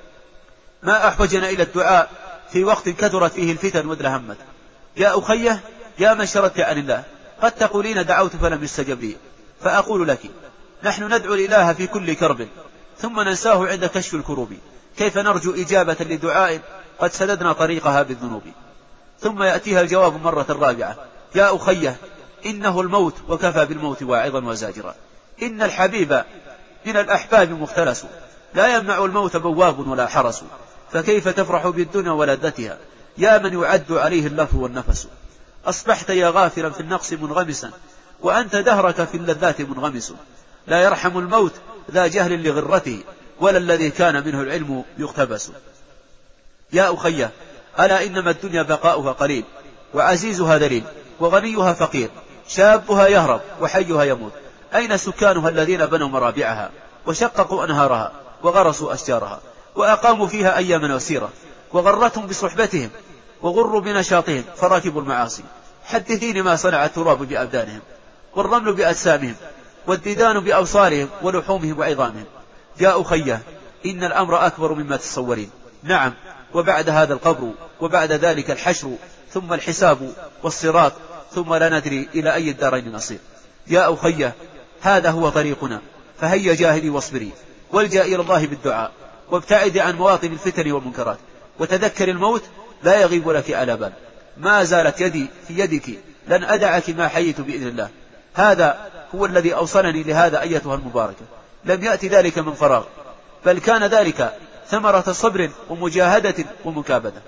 ما أحوجنا إلى الدعاء في وقت كثرت فيه الفتن والهمت. يا أخي، يا من شردت عن الله، قد تقولين دعوت فلم يستجب لي، فأقول لك: نحن ندعو الإله في كل كرب ثم ننساه عند كشف الكروب، كيف نرجو إجابة لدعاء قد سددنا طريقها بالذنوب؟ ثم يأتيها الجواب مرة رابعة: يا أخيه إنه الموت وكفى بالموت واعظا وزاجرا. إن الحبيب من الأحباب مختلس، لا يمنع الموت بواب ولا حرس. فكيف تفرح بالدنيا ولذتها يا من يعد عليه اللهو والنفس. أصبحت يا غافلا في النقص منغمسا، وأنت دهرك في اللذات منغمس. لا يرحم الموت ذا جهل لغرته، ولا الذي كان منه العلم يقتبس. يا أخي ألا إنما الدنيا بقاؤها قليل، وعزيزها ذليل، وغنيها فقير، شابها يهرب وحيها يموت. أين سكانها الذين بنوا مرابعها، وشققوا أنهارها، وغرسوا أشجارها، وأقاموا فيها أياما وسيرة، وغرتهم بصحبتهم، وغروا بنشاطهم فركبوا المعاصي. حدثيني ما صنع التراب بأبدانهم، والرمل بأجسامهم، والديدان بأوصالهم ولحومهم وعظامهم. يا أخي إن الأمر أكبر مما تصورين. نعم، وبعد هذا القبر، وبعد ذلك الحشر، ثم الحساب والصراط، ثم لا ندري إلى أي الدارين نصير. يا أخي هذا هو طريقنا، فهيا جاهدي واصبري، والجأ إلى الله بالدعاء، وابتعدي عن مواطن الفتن والمنكرات، وتذكر الموت لا يغيب لك على بال. ما زالت يدي في يدك، لن أدعك ما حييت بإذن الله. هذا هو الذي أوصلني لهذا أيتها المباركة. لم يأتي ذلك من فراغ، بل كان ذلك ثمرة صبر ومجاهدة ومكابدة.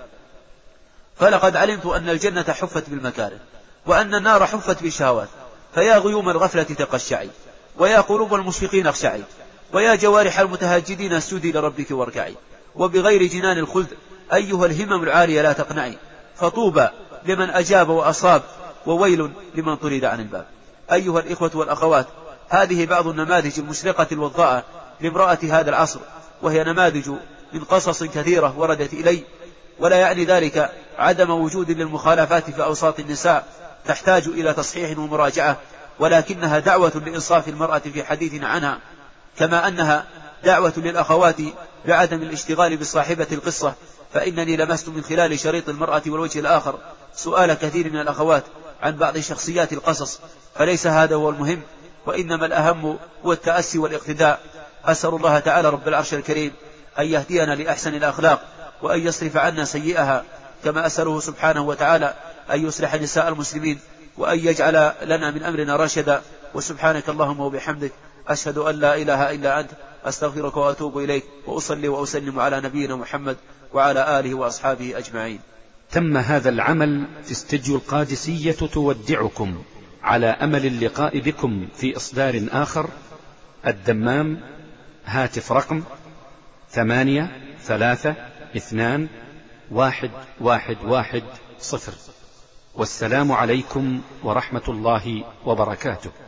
فلقد علمت أن الجنة حفت بالمكاره، وأن النار حفت بالشهوات. فيا غيوم الغفلة تقشعي، ويا قلوب المشفقين اخشعي، ويا جوارح المتهاجدين اسجدي لربك واركعي. وبغير جنان الخلد أيها الهمم العالية لا تقنعي، فطوبى لمن أجاب وأصاب، وويل لمن طرد عن الباب. أيها الإخوة والأخوات، هذه بعض النماذج المشرقة الوضاءة لامرأة هذا العصر، وهي نماذج من قصص كثيرة وردت إلي، ولا يعني ذلك عدم وجود للمخالفات في أوساط النساء تحتاج إلى تصحيح ومراجعة، ولكنها دعوة لإنصاف المرأة في حديثنا عنها، كما أنها دعوة للأخوات بعدم الاشتغال بصاحبة القصة. فإنني لمست من خلال شريط المرأة والوجه الآخر سؤال كثير من الأخوات عن بعض شخصيات القصص، فليس هذا هو المهم، وإنما الأهم هو التأسي والاقتداء. أسأل الله تعالى رب العرش الكريم أن يهدينا لأحسن الأخلاق، وأن يصرف عنا سيئها، كما أسأله سبحانه وتعالى أن يصلح نساء المسلمين، وأن يجعل لنا من أمرنا رشدا. وسبحانك اللهم وبحمدك، أشهد أن لا إله إلا أنت، أستغفرك وأتوب إليك، وأصلي وأسلم على نبينا محمد وعلى آله وأصحابه أجمعين. تم هذا العمل في استديو القادسية تودعكم على أمل اللقاء بكم في إصدار آخر. الدمام، هاتف رقم ثمانية ثلاثة اثنان واحد واحد واحد صفر. والسلام عليكم ورحمة الله وبركاته.